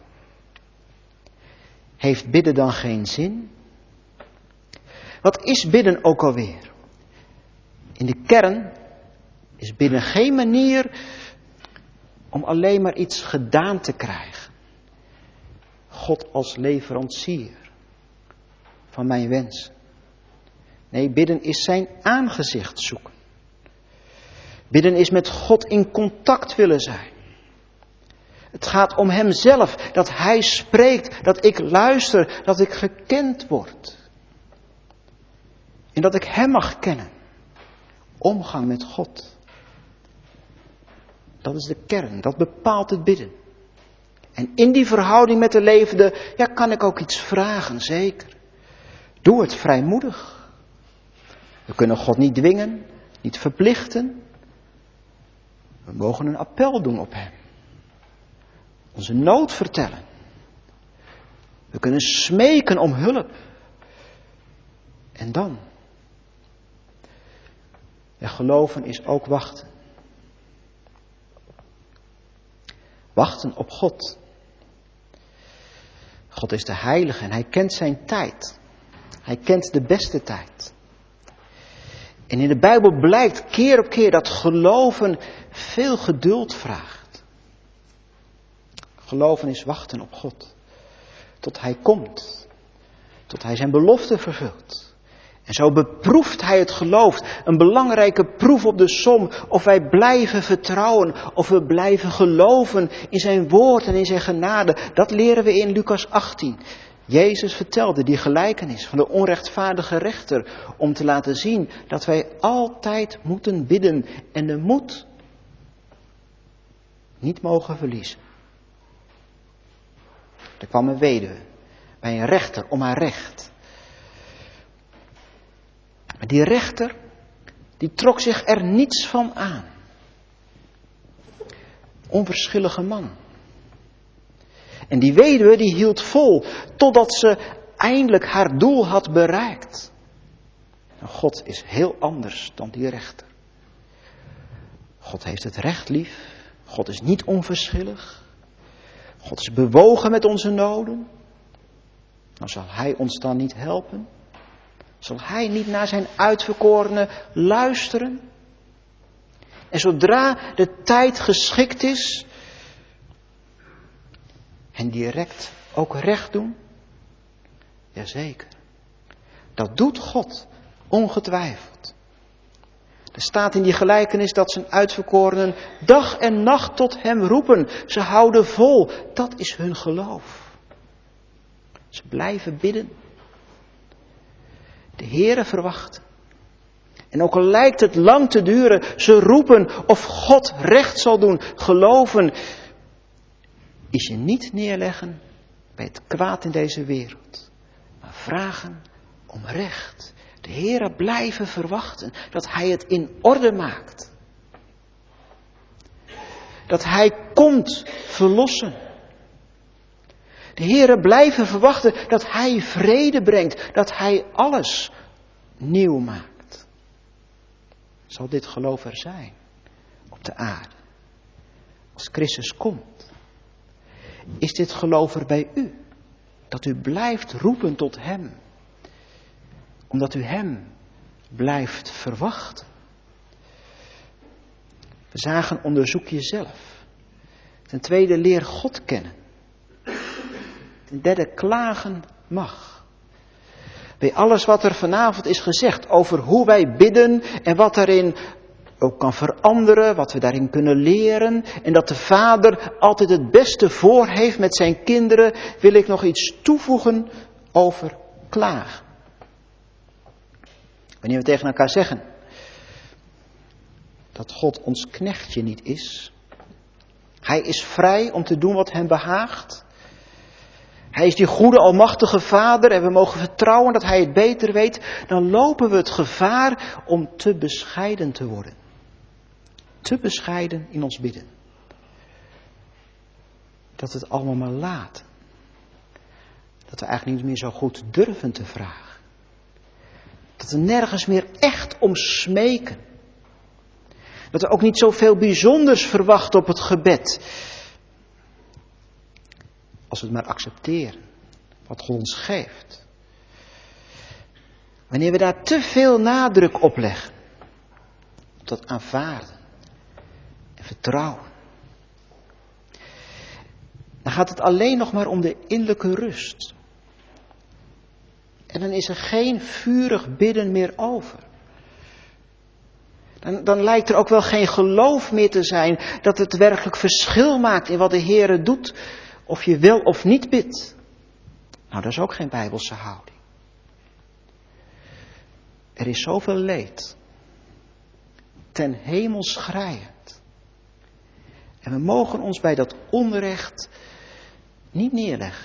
heeft bidden dan geen zin? Wat is bidden ook alweer? In de kern is bidden geen manier om alleen maar iets gedaan te krijgen. God als leverancier van mijn wensen. Nee, bidden is zijn aangezicht zoeken. Bidden is met God in contact willen zijn. Het gaat om hemzelf, dat hij spreekt, dat ik luister, dat ik gekend word. En dat ik hem mag kennen. Omgang met God. Dat is de kern, dat bepaalt het bidden. En in die verhouding met de levende, ja, kan ik ook iets vragen, zeker. Doe het vrijmoedig. We kunnen God niet dwingen, niet verplichten. We mogen een appel doen op hem. Onze nood vertellen. We kunnen smeken om hulp. En dan? Ja, geloven is ook wachten. Wachten op God. God is de heilige en hij kent zijn tijd. Hij kent de beste tijd. En in de Bijbel blijkt keer op keer dat geloven veel geduld vraagt. Geloven is wachten op God. Tot hij komt. Tot hij zijn belofte vervult. En zo beproeft hij het geloof. Een belangrijke proef op de som. Of wij blijven vertrouwen. Of we blijven geloven in zijn woord en in zijn genade. Dat leren we in Lucas 18. Jezus vertelde die gelijkenis van de onrechtvaardige rechter. Om te laten zien dat wij altijd moeten bidden. En de moed niet mogen verliezen. Er kwam een weduwe bij een rechter om haar recht. Maar die rechter, die trok zich er niets van aan. Onverschillige man. En die weduwe die hield vol totdat ze eindelijk haar doel had bereikt. En God is heel anders dan die rechter. God heeft het recht lief. God is niet onverschillig. God is bewogen met onze noden. Nou, zal hij ons dan niet helpen? Zal hij niet naar zijn uitverkorenen luisteren? En zodra de tijd geschikt is, hen direct ook recht doen? Jazeker. Dat doet God, ongetwijfeld. Er staat in die gelijkenis dat zijn uitverkorenen dag en nacht tot hem roepen. Ze houden vol. Dat is hun geloof. Ze blijven bidden. De Heere verwachten. En ook al lijkt het lang te duren, ze roepen of God recht zal doen. Geloven is je niet neerleggen bij het kwaad in deze wereld. Maar vragen om recht. De Heere blijven verwachten dat hij het in orde maakt. Dat hij komt verlossen. De Heere blijven verwachten dat hij vrede brengt. Dat hij alles nieuw maakt. Zal dit geloof er zijn op de aarde? Als Christus komt. Is dit geloof er bij u? Dat u blijft roepen tot hem. Omdat u hem blijft verwachten. We zagen onderzoek jezelf. Ten tweede leer God kennen. Ten derde klagen mag. Bij alles wat er vanavond is gezegd over hoe wij bidden en wat daarin ook kan veranderen, wat we daarin kunnen leren. En dat de Vader altijd het beste voor heeft met zijn kinderen, wil ik nog iets toevoegen over klagen. Wanneer we tegen elkaar zeggen dat God ons knechtje niet is. Hij is vrij om te doen wat hem behaagt. Hij is die goede almachtige Vader en we mogen vertrouwen dat hij het beter weet. Dan lopen we het gevaar om te bescheiden te worden. Te bescheiden in ons bidden. Dat we het allemaal maar laten. Dat we eigenlijk niet meer zo goed durven te vragen. Dat we nergens meer echt om smeken. Dat we ook niet zoveel bijzonders verwachten op het gebed. Als we het maar accepteren. Wat God ons geeft. Wanneer we daar te veel nadruk op leggen. Op dat aanvaarden. En vertrouwen. Dan gaat het alleen nog maar om de innerlijke rust. En dan is er geen vurig bidden meer over. Dan lijkt er ook wel geen geloof meer te zijn dat het werkelijk verschil maakt in wat de Heere doet. Of je wel of niet bidt. Nou, dat is ook geen Bijbelse houding. Er is zoveel leed. Ten hemel schreiend. En we mogen ons bij dat onrecht niet neerleggen.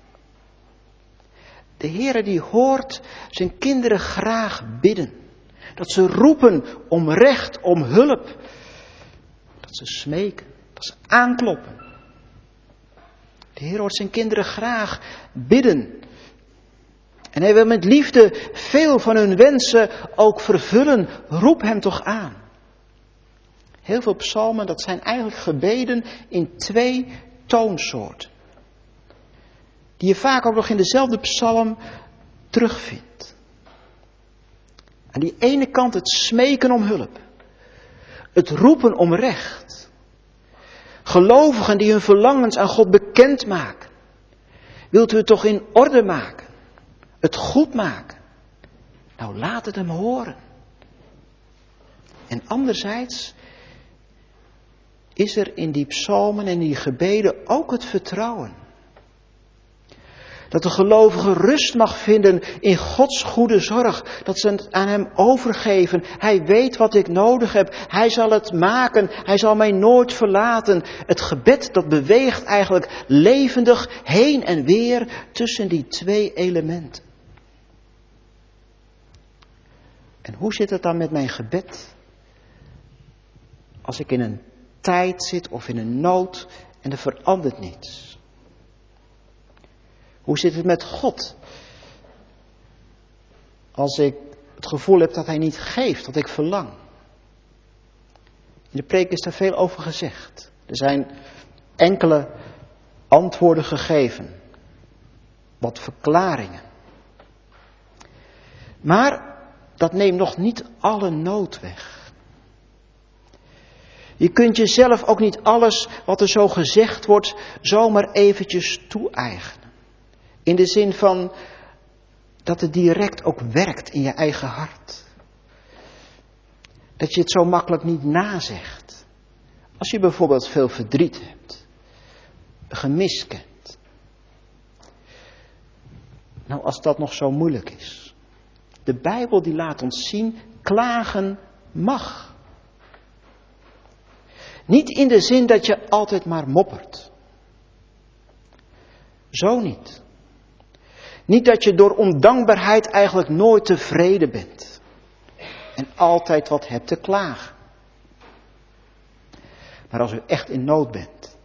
De Heere die hoort zijn kinderen graag bidden. Dat ze roepen om recht, om hulp. Dat ze smeken, dat ze aankloppen. De Heer hoort zijn kinderen graag bidden. En hij wil met liefde veel van hun wensen ook vervullen. Roep hem toch aan. Heel veel psalmen, dat zijn eigenlijk gebeden in 2 toonsoorten. Die je vaak ook nog in dezelfde psalm terugvindt. Aan die ene kant het smeken om hulp. Het roepen om recht. Gelovigen die hun verlangens aan God bekendmaken. Wilt u het toch in orde maken? Het goed maken? Nou, laat het hem horen. En anderzijds is er in die psalmen en die gebeden ook het vertrouwen. Dat de gelovige rust mag vinden in Gods goede zorg. Dat ze het aan hem overgeven. Hij weet wat ik nodig heb. Hij zal het maken. Hij zal mij nooit verlaten. Het gebed dat beweegt eigenlijk levendig heen en weer tussen die 2 elementen. En hoe zit het dan met mijn gebed? Als ik in een tijd zit of in een nood en er verandert niets. Hoe zit het met God? Als ik het gevoel heb dat hij niet geeft wat ik verlang. In de preek is daar veel over gezegd. Er zijn enkele antwoorden gegeven. Wat verklaringen. Maar dat neemt nog niet alle nood weg. Je kunt jezelf ook niet alles wat er zo gezegd wordt zomaar eventjes toe-eigenen. In de zin van dat het direct ook werkt in je eigen hart. Dat je het zo makkelijk niet nazegt. Als je bijvoorbeeld veel verdriet hebt. Gemis kent. Nou, als dat nog zo moeilijk is. De Bijbel die laat ons zien, klagen mag. Niet in de zin dat je altijd maar moppert. Zo niet. Niet dat je door ondankbaarheid eigenlijk nooit tevreden bent. En altijd wat hebt te klagen. Maar als u echt in nood bent.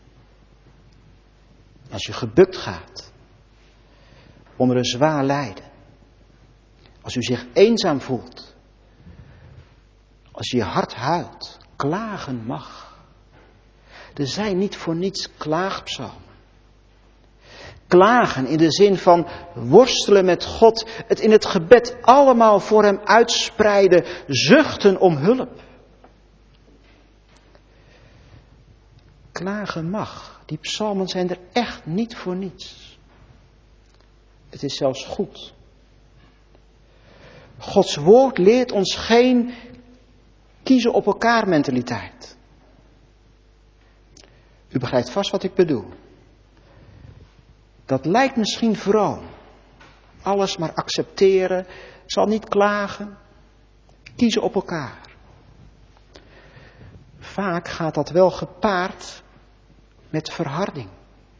Als je gebukt gaat. Onder een zwaar lijden. Als u zich eenzaam voelt. Als je je hart huilt. Klagen mag. Er zijn niet voor niets klaagpsalmen. Klagen in de zin van worstelen met God, het in het gebed allemaal voor hem uitspreiden, zuchten om hulp. Klagen mag. Die psalmen zijn er echt niet voor niets. Het is zelfs goed. Gods woord leert ons geen kiezen op elkaar mentaliteit. U begrijpt vast wat ik bedoel. Dat lijkt misschien vroom. Alles maar accepteren. Zal niet klagen. Kiezen op elkaar. Vaak gaat dat wel gepaard met verharding.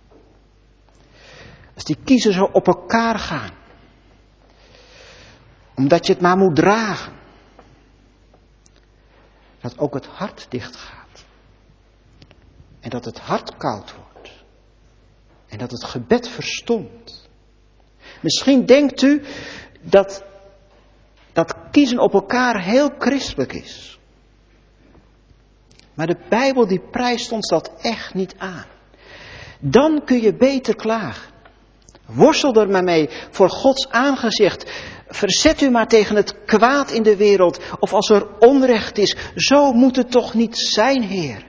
Als die kiezen zo op elkaar gaan. Omdat je het maar moet dragen. Dat ook het hart dicht gaat. En dat het hart koud wordt. En dat het gebed verstomt. Misschien denkt u dat kiezen op elkaar heel christelijk is. Maar de Bijbel die prijst ons dat echt niet aan. Dan kun je beter klagen. Worstel er maar mee voor Gods aangezicht. Verzet u maar tegen het kwaad in de wereld. Of als er onrecht is. Zo moet het toch niet zijn, Heer.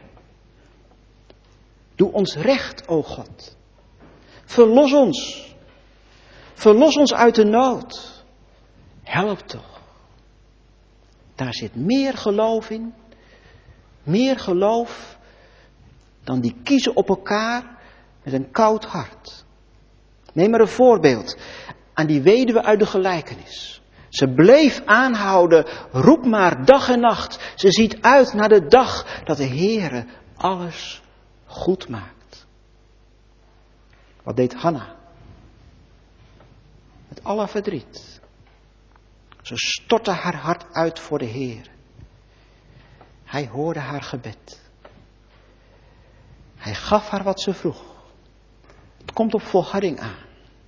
Doe ons recht, o God. Verlos ons. Verlos ons uit de nood. Help toch. Daar zit meer geloof in. Meer geloof dan die kiezen op elkaar met een koud hart. Neem maar een voorbeeld aan die weduwe uit de gelijkenis. Ze bleef aanhouden, roep maar dag en nacht. Ze ziet uit naar de dag dat de Heere alles goed maakt. Wat deed Hanna? Met alle verdriet. Ze stortte haar hart uit voor de Heer. Hij hoorde haar gebed. Hij gaf haar wat ze vroeg. Het komt op volharding aan.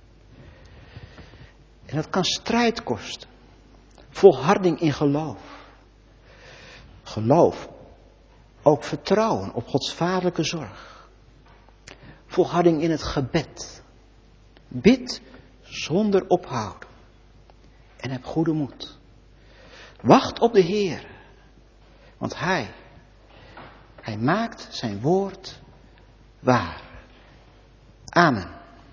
En dat kan strijd kosten. Volharding in geloof. Geloof. Ook vertrouwen op Gods vaderlijke zorg. Volharding in het gebed. Bid zonder ophouden. En heb goede moed. Wacht op de Heer. Want Hij maakt zijn woord waar. Amen.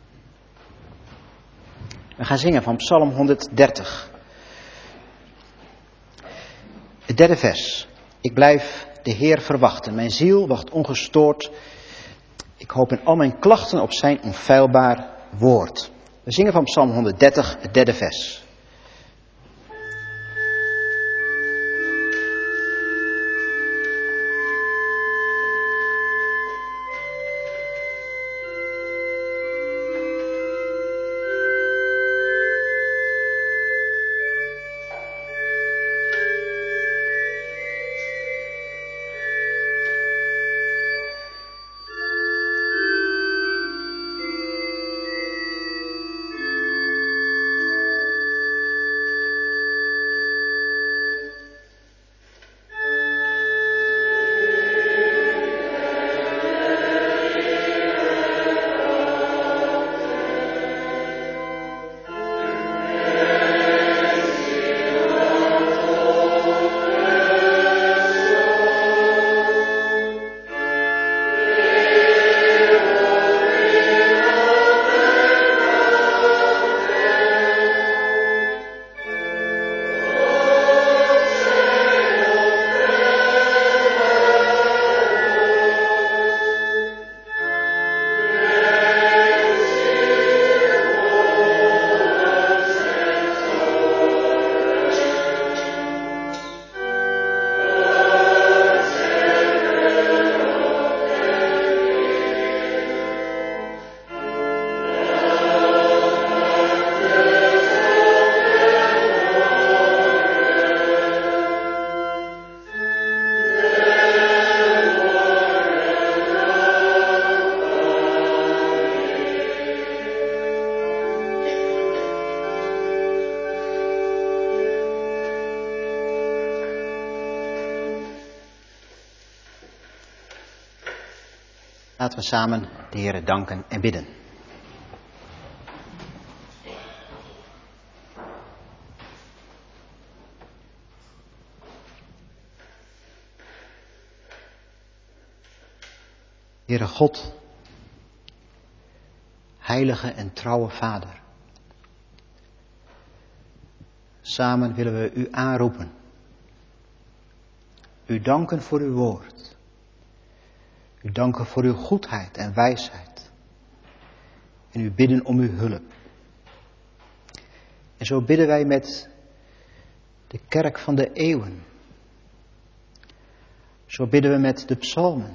We gaan zingen van Psalm 130. Het derde vers. Ik blijf de Heer verwachten. Mijn ziel wacht ongestoord. Ik hoop in al mijn klachten op zijn onfeilbaar woord. We zingen van Psalm 130, het derde vers. Laten we samen de Heere danken en bidden. Heere God, heilige en trouwe Vader. Samen willen we u aanroepen. U danken voor uw woord. U danken voor uw goedheid en wijsheid. En u bidden om uw hulp. En zo bidden wij met de kerk van de eeuwen. Zo bidden we met de psalmen.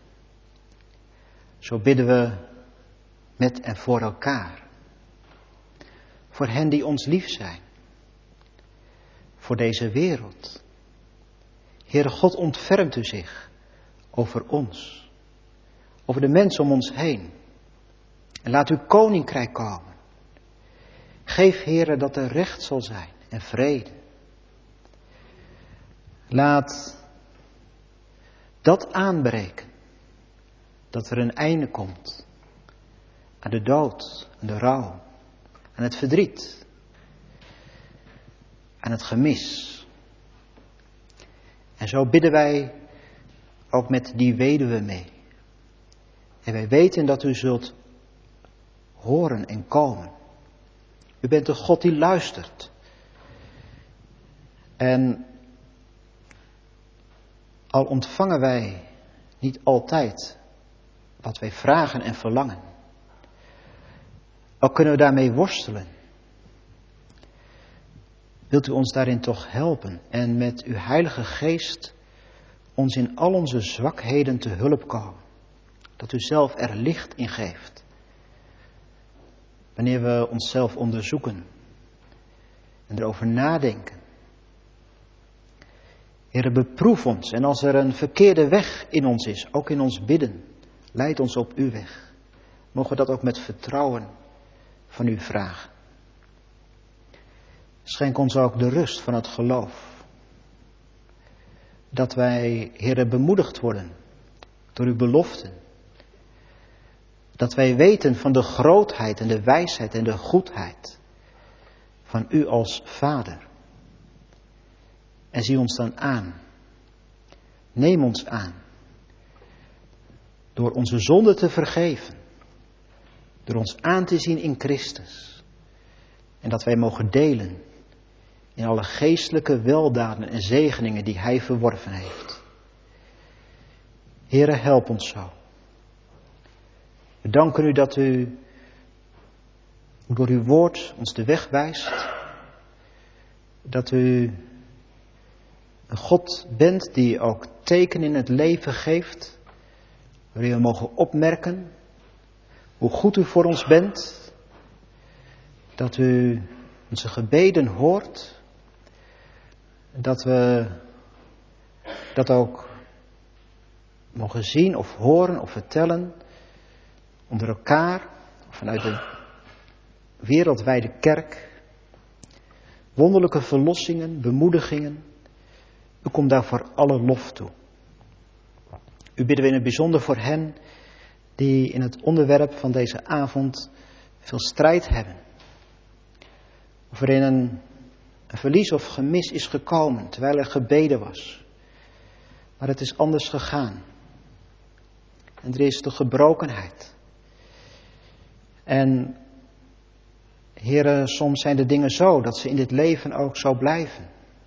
Zo bidden we met en voor elkaar. Voor hen die ons lief zijn. Voor deze wereld. Heere God, ontfermt u zich over ons. Over de mensen om ons heen. En laat uw koninkrijk komen. Geef, Heere, dat er recht zal zijn en vrede. Laat dat aanbreken. Dat er een einde komt aan de dood, aan de rouw, aan het verdriet, aan het gemis. En zo bidden wij ook met die weduwe mee. En wij weten dat u zult horen en komen. U bent een God die luistert. En al ontvangen wij niet altijd wat wij vragen en verlangen, al kunnen we daarmee worstelen. Wilt u ons daarin toch helpen en met uw Heilige Geest ons in al onze zwakheden te hulp komen. Dat u zelf er licht in geeft. Wanneer we onszelf onderzoeken en erover nadenken. Heere, beproef ons en als er een verkeerde weg in ons is, ook in ons bidden, leid ons op uw weg. mogen we dat ook met vertrouwen van u vragen. Schenk ons ook de rust van het geloof. Dat wij, Heere, bemoedigd worden door uw beloften. Dat wij weten van de grootheid en de wijsheid en de goedheid van u als Vader. En zie ons dan aan. Neem ons aan. Door onze zonde te vergeven. Door ons aan te zien in Christus. En dat wij mogen delen in alle geestelijke weldaden en zegeningen die Hij verworven heeft. Heere, help ons zo. We danken u dat u door uw woord ons de weg wijst. Dat u een God bent die ook tekenen in het leven geeft. Waarin we mogen opmerken hoe goed u voor ons bent. Dat u onze gebeden hoort. Dat we dat ook mogen zien of horen of vertellen. Onder elkaar, vanuit de wereldwijde kerk. Wonderlijke verlossingen, bemoedigingen. U komt daarvoor alle lof toe. U bidden we in het bijzonder voor hen die in het onderwerp van deze avond veel strijd hebben. Of waarin een verlies of gemis is gekomen terwijl er gebeden was. Maar het is anders gegaan. En er is de gebrokenheid. En Heere, soms zijn de dingen zo dat ze in dit leven ook zo blijven.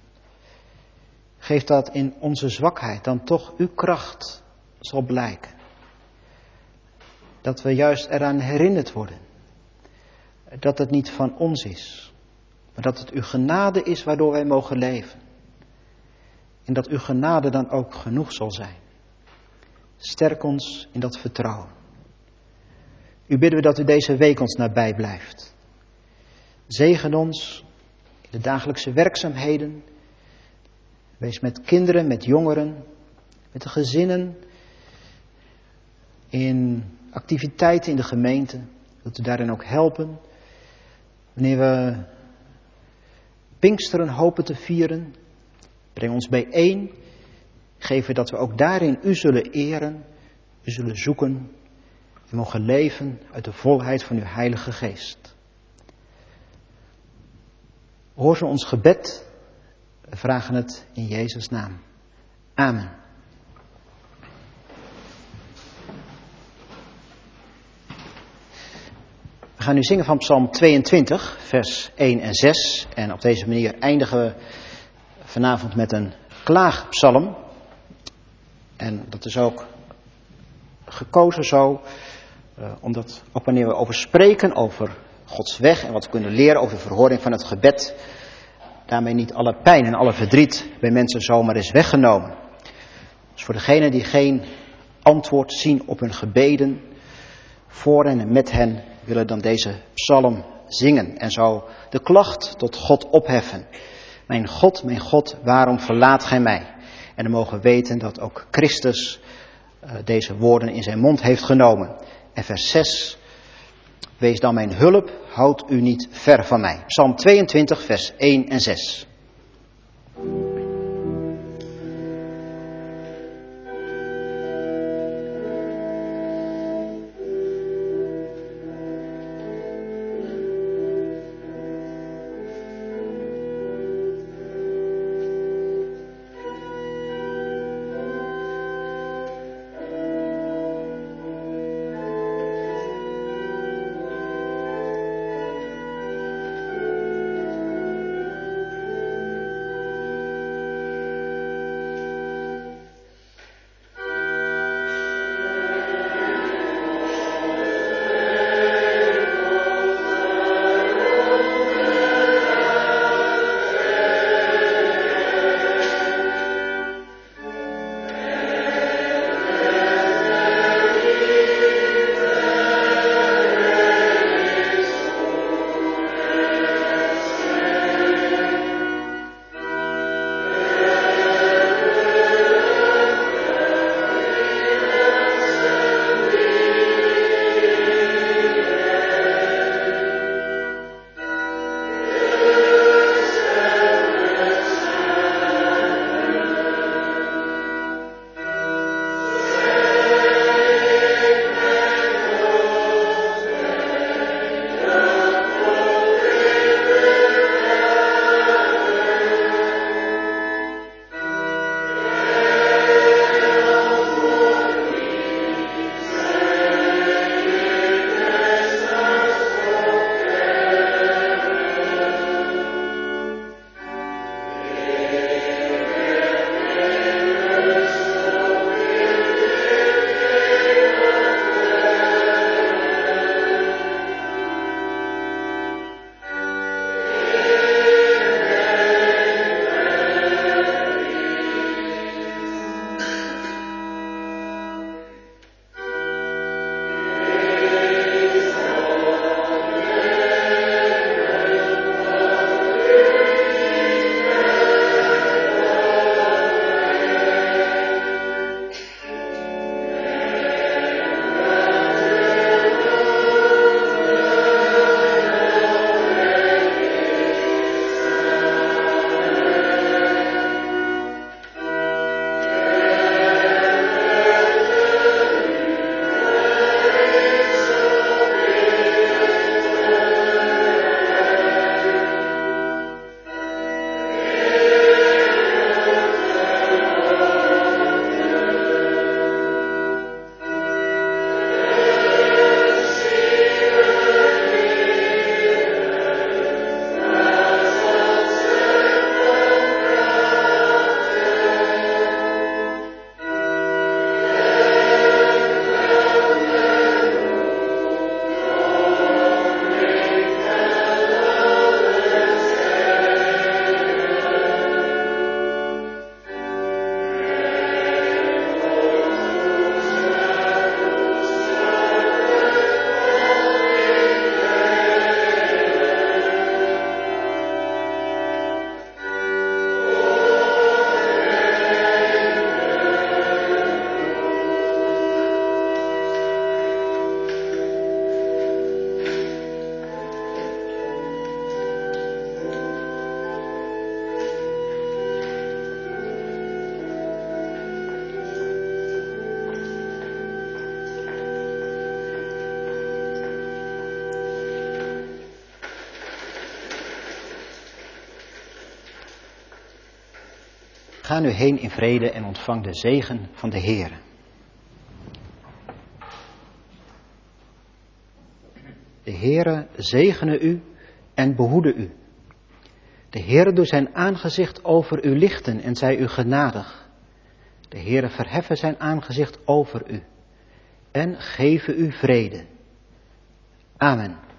Geef dat in onze zwakheid dan toch uw kracht zal blijken. Dat we juist eraan herinnerd worden. Dat het niet van ons is. Maar dat het uw genade is waardoor wij mogen leven. En dat uw genade dan ook genoeg zal zijn. Sterk ons in dat vertrouwen. U bidden we dat u deze week ons nabij blijft. Zegen ons in de dagelijkse werkzaamheden. Wees met kinderen, met jongeren, met de gezinnen. In activiteiten in de gemeente. Wilt u daarin ook helpen. Wanneer we Pinksteren hopen te vieren. Breng ons bijeen. Geef dat we ook daarin u zullen eren. U zullen zoeken. En mogen leven uit de volheid van uw Heilige Geest. Hoor zo ons gebed. We vragen het in Jezus' naam. Amen. We gaan nu zingen van Psalm 22, vers 1 en 6. En op deze manier eindigen we vanavond met een klaagpsalm. En dat is ook gekozen zo, omdat ook wanneer we over spreken, over Gods weg en wat we kunnen leren over de verhoring van het gebed, daarmee niet alle pijn en alle verdriet bij mensen zomaar is weggenomen. Dus voor degenen die geen antwoord zien op hun gebeden, voor hen en met hen, willen dan deze psalm zingen en zo de klacht tot God opheffen. Mijn God, waarom verlaat gij mij? En dan mogen we weten dat ook Christus deze woorden in zijn mond heeft genomen. En vers 6, wees dan mijn hulp, houd u niet ver van mij. Psalm 22, vers 1 en 6. Ga nu heen in vrede en ontvang de zegen van de Heere. De Heere zegene u en behoede u. De Heere doet zijn aangezicht over u lichten en zij u genadig. De Heere verheffen zijn aangezicht over u en geven u vrede. Amen.